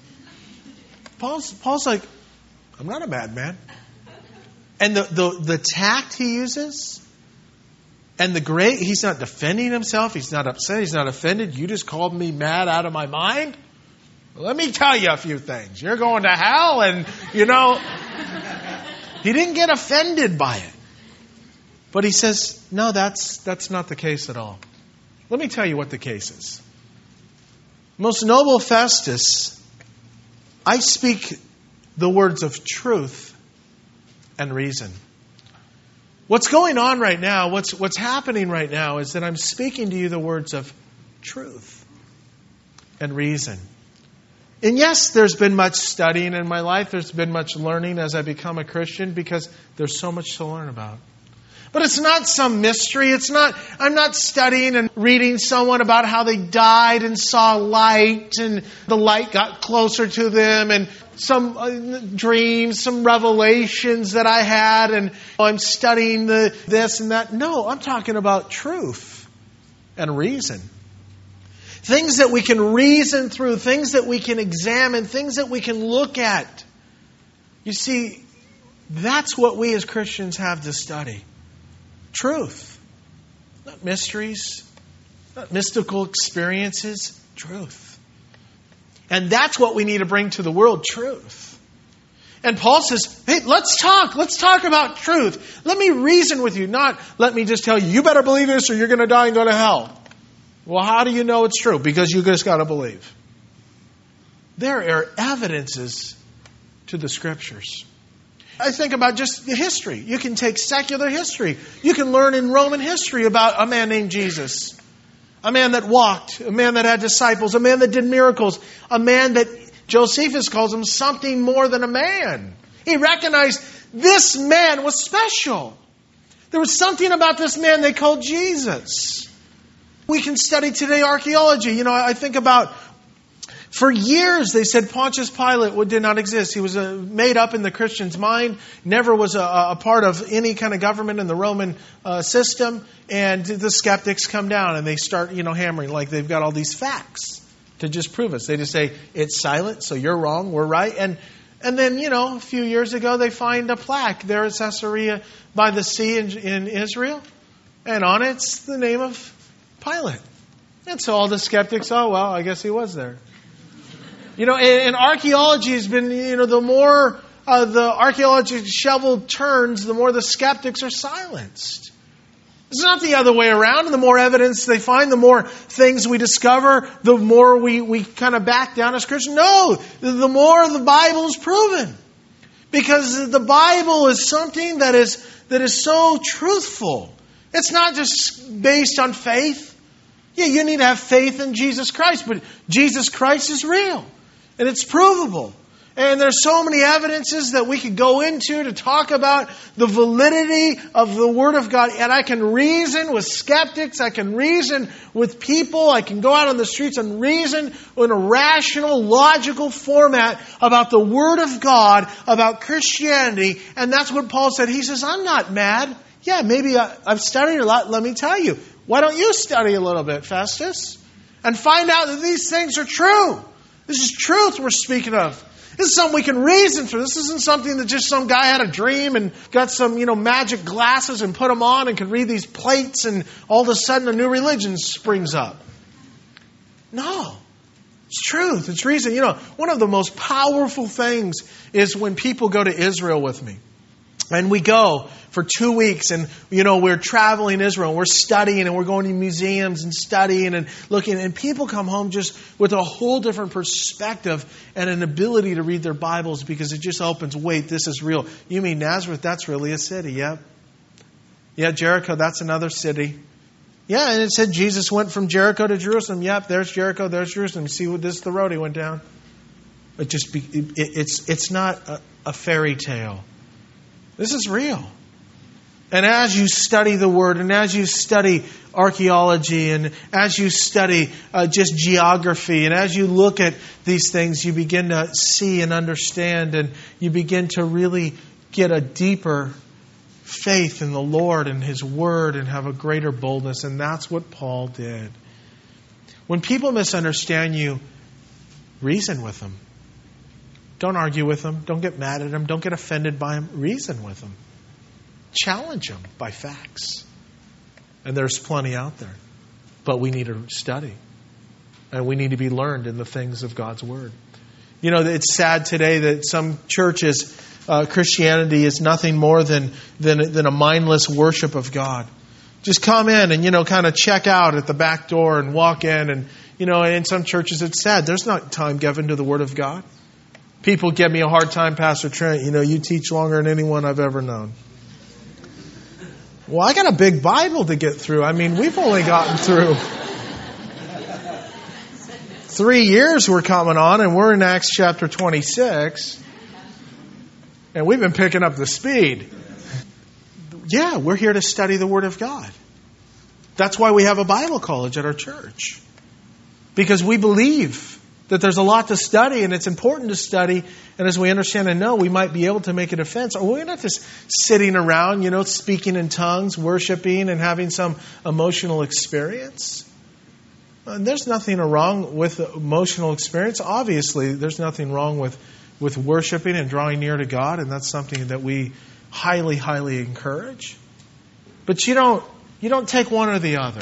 Paul's like, I'm not a madman. And the tact he uses, and he's not defending himself, he's not upset, he's not offended. "You just called me mad out of my mind? Well, let me tell you a few things. You're going to hell," and, you know, he didn't get offended by it. But he says, no, that's not the case at all. Let me tell you what the case is. Most noble Festus, I speak the words of truth and reason. What's going on right now, what's happening right now is that I'm speaking to you the words of truth and reason. And yes, there's been much studying in my life. There's been much learning as I become a Christian because there's so much to learn about. But it's not some mystery. I'm not studying and reading someone about how they died and saw light and the light got closer to them and some dreams, some revelations that I had and I'm studying this and that. No, I'm talking about truth and reason. Things that we can reason through, things that we can examine, things that we can look at. You see, that's what we as Christians have to study. Truth. Not mysteries, not mystical experiences. Truth. And that's what we need to bring to the world, truth. And Paul says, hey, let's talk about truth. Let me reason with you, not let me just tell you, you better believe this or you're going to die and go to hell. Well, how do you know it's true? Because you just got to believe. There are evidences to the Scriptures. I think about just history. You can take secular history. You can learn in Roman history about a man named Jesus. A man that walked. A man that had disciples. A man that did miracles. A man that Josephus calls him something more than a man. He recognized this man was special. There was something about this man they called Jesus. We can study today archaeology. I think about for years, they said Pontius Pilate did not exist. He was made up in the Christian's mind, never was a part of any kind of government in the Roman system. And the skeptics come down and they start, hammering like they've got all these facts to just prove us. They just say, it's silent, so you're wrong, we're right. And then, a few years ago, they find a plaque there at Caesarea by the sea in Israel. And on it's the name of Pilate. And so all the skeptics, I guess he was there. And archaeology has been, the more the archaeology shovel turns, the more the skeptics are silenced. It's not the other way around. And the more evidence they find, the more things we discover, the more we kind of back down as Christians. No, the more the Bible is proven. Because the Bible is something that is so truthful. It's not just based on faith. Yeah, you need to have faith in Jesus Christ, but Jesus Christ is real. And it's provable. And there's so many evidences that we could go into to talk about the validity of the Word of God. And I can reason with skeptics. I can reason with people. I can go out on the streets and reason in a rational, logical format about the Word of God, about Christianity. And that's what Paul said. He says, I'm not mad. Yeah, maybe I've studied a lot. Let me tell you. Why don't you study a little bit, Festus? And find out that these things are true. This is truth we're speaking of. This is something we can reason through. This isn't something that just some guy had a dream and got some, magic glasses and put them on and could read these plates and all of a sudden a new religion springs up. No. It's truth. It's reason. One of the most powerful things is when people go to Israel with me. And we go for 2 weeks and, we're traveling Israel. And we're studying and we're going to museums and studying and looking. And people come home just with a whole different perspective and an ability to read their Bibles because it just opens, wait, this is real. You mean Nazareth? That's really a city. Yep. Yeah, Jericho, that's another city. Yeah, and it said Jesus went from Jericho to Jerusalem. Yep, there's Jericho, there's Jerusalem. See, this is the road he went down. It's not a fairy tale. This is real. And as you study the Word, and as you study archaeology, and as you study just geography, and as you look at these things, you begin to see and understand, and you begin to really get a deeper faith in the Lord and His Word, and have a greater boldness. And that's what Paul did. When people misunderstand you, reason with them. Don't argue with them. Don't get mad at them. Don't get offended by them. Reason with them. Challenge them by facts. And there's plenty out there. But we need to study. And we need to be learned in the things of God's Word. It's sad today that some churches, Christianity is nothing more than a mindless worship of God. Just come in and, kind of check out at the back door and walk in. And, in some churches it's sad. There's not time given to the Word of God. People give me a hard time, Pastor Trent. You teach longer than anyone I've ever known. Well, I got a big Bible to get through. We've only gotten through 3 years we're coming on, and we're in Acts chapter 26. And we've been picking up the speed. Yeah, we're here to study the Word of God. That's why we have a Bible college at our church. Because we believe that there's a lot to study, and it's important to study. And as we understand and know, we might be able to make a defense. Or we're not just sitting around, speaking in tongues, worshiping, and having some emotional experience. There's nothing wrong with emotional experience. Obviously, there's nothing wrong with worshiping and drawing near to God, and that's something that we highly, highly encourage. But you don't take one or the other.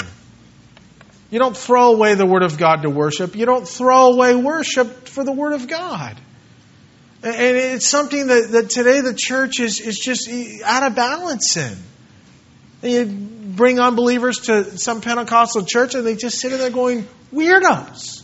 You don't throw away the Word of God to worship. You don't throw away worship for the Word of God. And it's something that today the church is just out of balance in. And you bring unbelievers to some Pentecostal church and they just sit in there going, weirdos.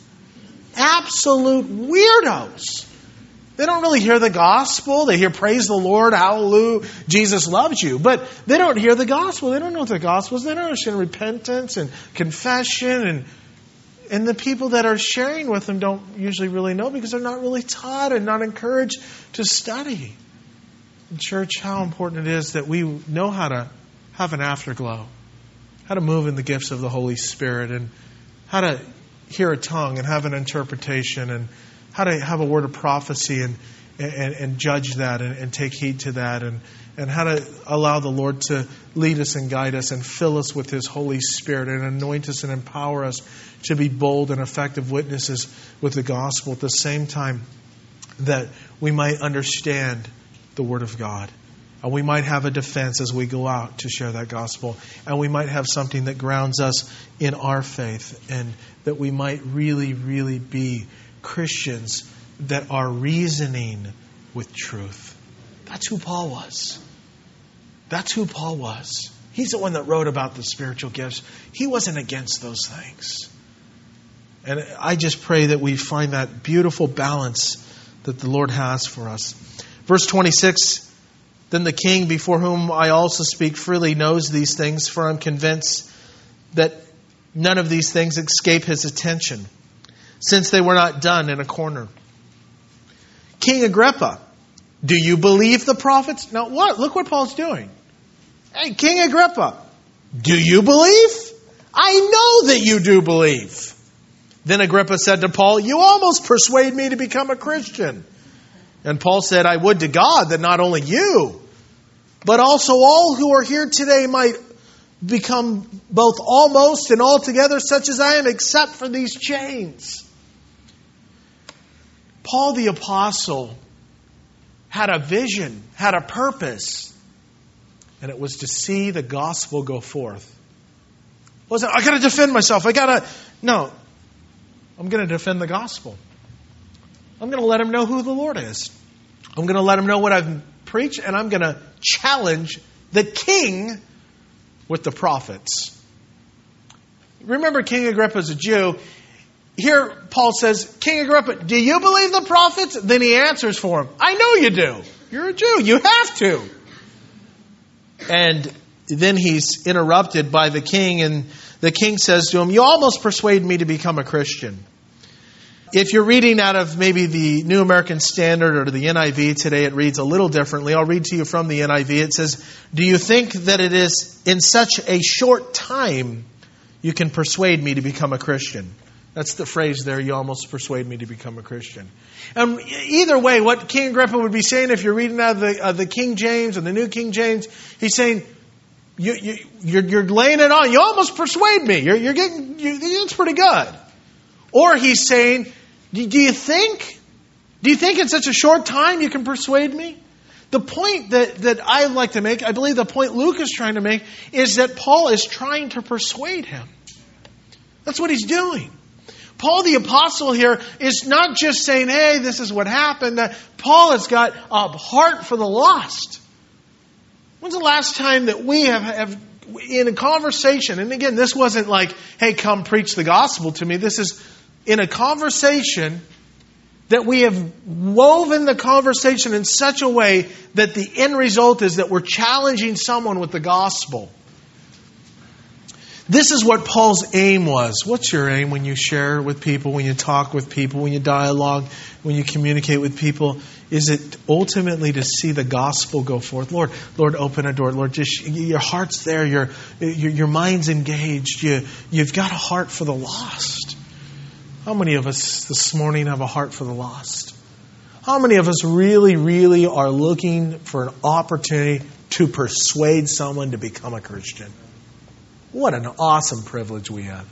Absolute weirdos. They don't really hear the gospel. They hear praise the Lord, hallelujah, Jesus loves you. But they don't hear the gospel. They don't know what the gospel is. They don't understand repentance and confession. And the people that are sharing with them don't usually really know because they're not really taught and not encouraged to study. In church, how important it is that we know how to have an afterglow, how to move in the gifts of the Holy Spirit, and how to hear a tongue and have an interpretation, and how to have a word of prophecy and judge that and take heed to that, and how to allow the Lord to lead us and guide us and fill us with His Holy Spirit and anoint us and empower us to be bold and effective witnesses with the gospel at the same time that we might understand the Word of God. And we might have a defense as we go out to share that gospel. And we might have something that grounds us in our faith, and that we might really, really be Christians that are reasoning with truth. That's who Paul was. That's who Paul was. He's the one that wrote about the spiritual gifts. He wasn't against those things. And I just pray that we find that beautiful balance that the Lord has for us. Verse 26, then the king, before whom I also speak freely, knows these things, for I'm convinced that none of these things escape his attention, since they were not done in a corner. King Agrippa, do you believe the prophets? Now what? Look what Paul's doing. Hey, King Agrippa, do you believe? I know that you do believe. Then Agrippa said to Paul, you almost persuade me to become a Christian. And Paul said, I would to God that not only you, but also all who are here today might become both almost and altogether such as I am, except for these chains. Paul the Apostle had a vision, had a purpose, and it was to see the gospel go forth. It wasn't, I got to defend myself. No, I'm going to defend the gospel. I'm going to let him know who the Lord is. I'm going to let him know what I've preached, and I'm going to challenge the king with the prophets. Remember, King Agrippa is a Jew. Here, Paul says, King Agrippa, do you believe the prophets? Then he answers for him. I know you do. You're a Jew. You have to. And then he's interrupted by the king, and the king says to him, you almost persuade me to become a Christian. If you're reading out of maybe the New American Standard or the NIV today, it reads a little differently. I'll read to you from the NIV. It says, do you think that it is in such a short time you can persuade me to become a Christian? That's the phrase there, you almost persuade me to become a Christian. And either way, what King Agrippa would be saying, if you're reading out of the King James and the New King James, he's saying, you're laying it on. You almost persuade me. It's pretty good. Or he's saying, do you think in such a short time you can persuade me? The point that I like to make, I believe the point Luke is trying to make, is that Paul is trying to persuade him. That's what he's doing. Paul the Apostle here is not just saying, hey, this is what happened. That Paul has got a heart for the lost. When's the last time that we have in a conversation, and again, this wasn't like, hey, come preach the gospel to me. This is in a conversation, That we have woven the conversation in such a way that the end result is that we're challenging someone with the gospel. This is what Paul's aim was. What's your aim when you share with people, when you talk with people, when you dialogue, when you communicate with people? Is it ultimately to see the gospel go forth? Lord, open a door. Lord, just your heart's there. Your mind's engaged. You've got a heart for the lost. How many of us this morning have a heart for the lost? How many of us really, really are looking for an opportunity to persuade someone to become a Christian? What an awesome privilege we have.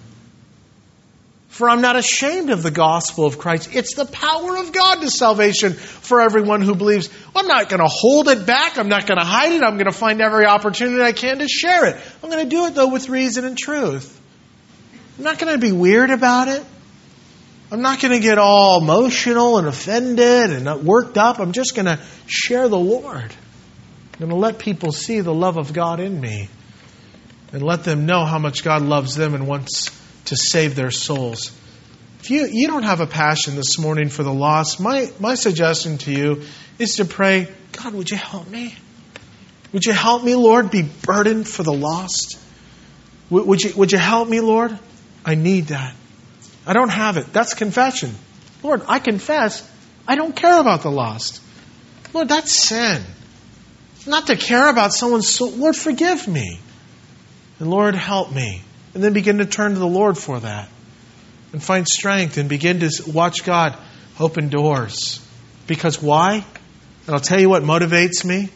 For I'm not ashamed of the gospel of Christ. It's the power of God to salvation for everyone who believes. I'm not going to hold it back. I'm not going to hide it. I'm going to find every opportunity I can to share it. I'm going to do it, though, with reason and truth. I'm not going to be weird about it. I'm not going to get all emotional and offended and worked up. I'm just going to share the Lord. I'm going to let people see the love of God in me. And let them know how much God loves them and wants to save their souls. If you don't have a passion this morning for the lost, my suggestion to you is to pray, God, would you help me? Would you help me, Lord, be burdened for the lost? Would you help me, Lord? I need that. I don't have it. That's confession. Lord, I confess I don't care about the lost. Lord, that's sin. Not to care about someone's soul. Lord, forgive me. And Lord, help me. And then begin to turn to the Lord for that. And find strength and begin to watch God open doors. Because why? And I'll tell you what motivates me.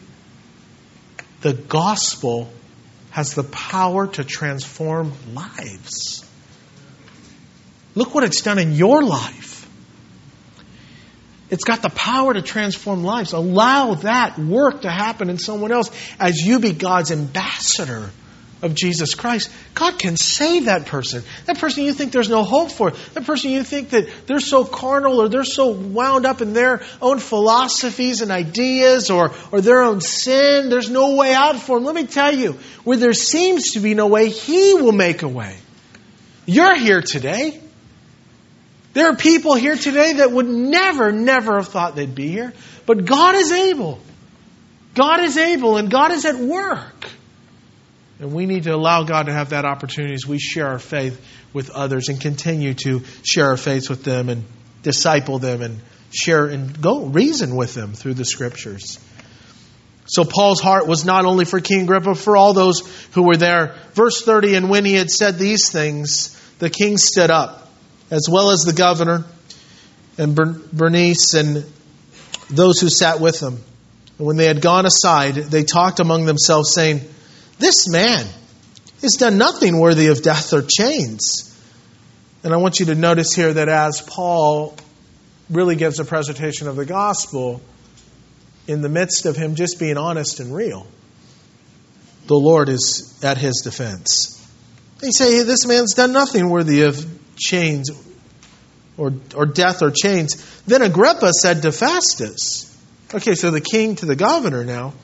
The gospel has the power to transform lives. Look what it's done in your life. It's got the power to transform lives. Allow that work to happen in someone else as you be God's ambassador of Jesus Christ. God can save that person. That person you think there's no hope for. That person you think that they're so carnal or they're so wound up in their own philosophies and ideas or their own sin. There's no way out for them. Let me tell you, where there seems to be no way, He will make a way. You're here today. There are people here today that would never have thought they'd be here. But God is able. God is able and God is at work. And we need to allow God to have that opportunity as we share our faith with others and continue to share our faith with them and disciple them and share and go reason with them through the Scriptures. So Paul's heart was not only for King Agrippa, but for all those who were there. Verse 30, and when he had said these things, the king stood up, as well as the governor and Bernice and those who sat with him. And when they had gone aside, they talked among themselves, saying, this man has done nothing worthy of death or chains. And I want you to notice here that as Paul really gives a presentation of the gospel, in the midst of him just being honest and real, the Lord is at his defense. They say, hey, this man's done nothing worthy of chains or death or chains. Then Agrippa said to Festus, okay, so the king to the governor now,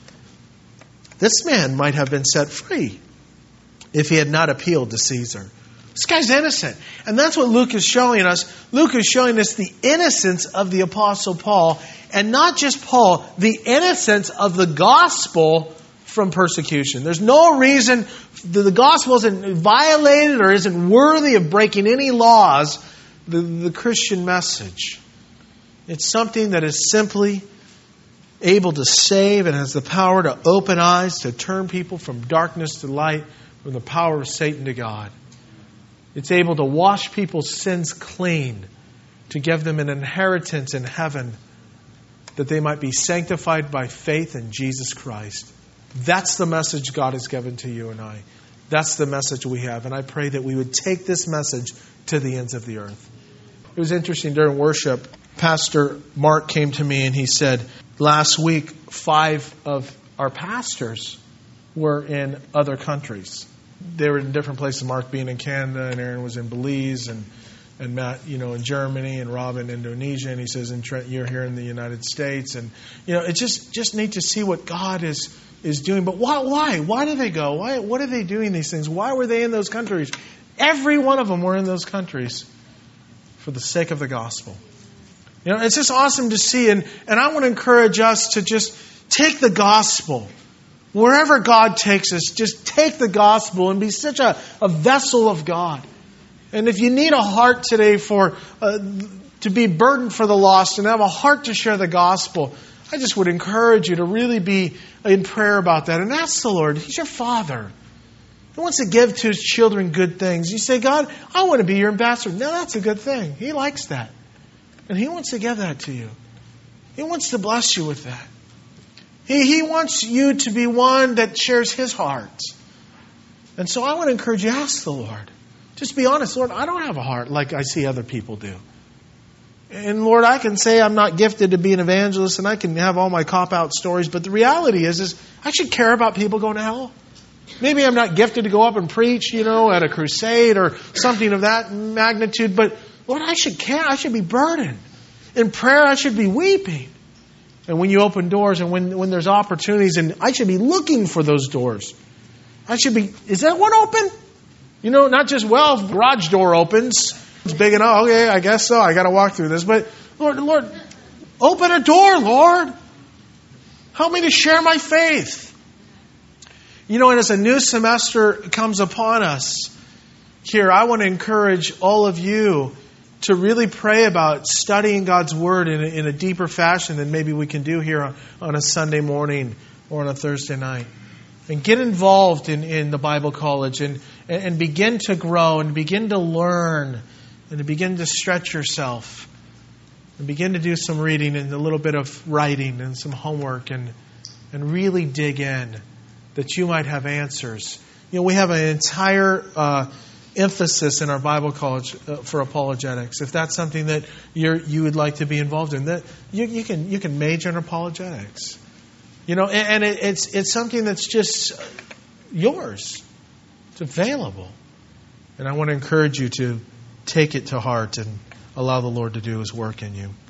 this man might have been set free if he had not appealed to Caesar. This guy's innocent. And that's what Luke is showing us. Luke is showing us the innocence of the Apostle Paul. And not just Paul, the innocence of the gospel from persecution. There's no reason the gospel isn't violated or isn't worthy of breaking any laws. The Christian message. It's something that is simply able to save and has the power to open eyes, to turn people from darkness to light, from the power of Satan to God. It's able to wash people's sins clean, to give them an inheritance in heaven, that they might be sanctified by faith in Jesus Christ. That's the message God has given to you and I. That's the message we have. And I pray that we would take this message to the ends of the earth. It was interesting during worship. Pastor Mark came to me and he said, last week, 5 of our pastors were in other countries. They were in different places. Mark being in Canada, and Aaron was in Belize, and Matt, in Germany, and Rob in Indonesia. And he says, and Trent, you're here in the United States. And it's just neat to see what God is doing. But why? Why do they go? Why? What are they doing these things? Why were they in those countries? Every one of them were in those countries for the sake of the gospel. It's just awesome to see. And I want to encourage us to just take the gospel. Wherever God takes us, just take the gospel and be such a vessel of God. And if you need a heart today to be burdened for the lost and have a heart to share the gospel, I just would encourage you to really be in prayer about that. And ask the Lord. He's your Father. He wants to give to His children good things. You say, God, I want to be your ambassador. No, that's a good thing. He likes that. And He wants to give that to you. He wants to bless you with that. He wants you to be one that shares His heart. And so I want to encourage you, ask the Lord. Just be honest. Lord, I don't have a heart like I see other people do. And Lord, I can say I'm not gifted to be an evangelist and I can have all my cop-out stories. But the reality is I should care about people going to hell. Maybe I'm not gifted to go up and preach, at a crusade or something of that magnitude. But Lord, I should care. I should be burdened. In prayer, I should be weeping. And when you open doors and when there's opportunities, and I should be looking for those doors. Is that one open? Not just, garage door opens. It's big enough. Okay, I guess so. I got to walk through this. But Lord, open a door, Lord. Help me to share my faith. And as a new semester comes upon us here, I want to encourage all of you to really pray about studying God's Word in a deeper fashion than maybe we can do here on a Sunday morning or on a Thursday night. And get involved in the Bible college and begin to grow and begin to learn and to begin to stretch yourself and begin to do some reading and a little bit of writing and some homework and really dig in that you might have answers. We have an entire emphasis in our Bible college for apologetics. If that's something that you would like to be involved in, that you can major in apologetics. And it's something that's just yours. It's available. And I want to encourage you to take it to heart and allow the Lord to do His work in you.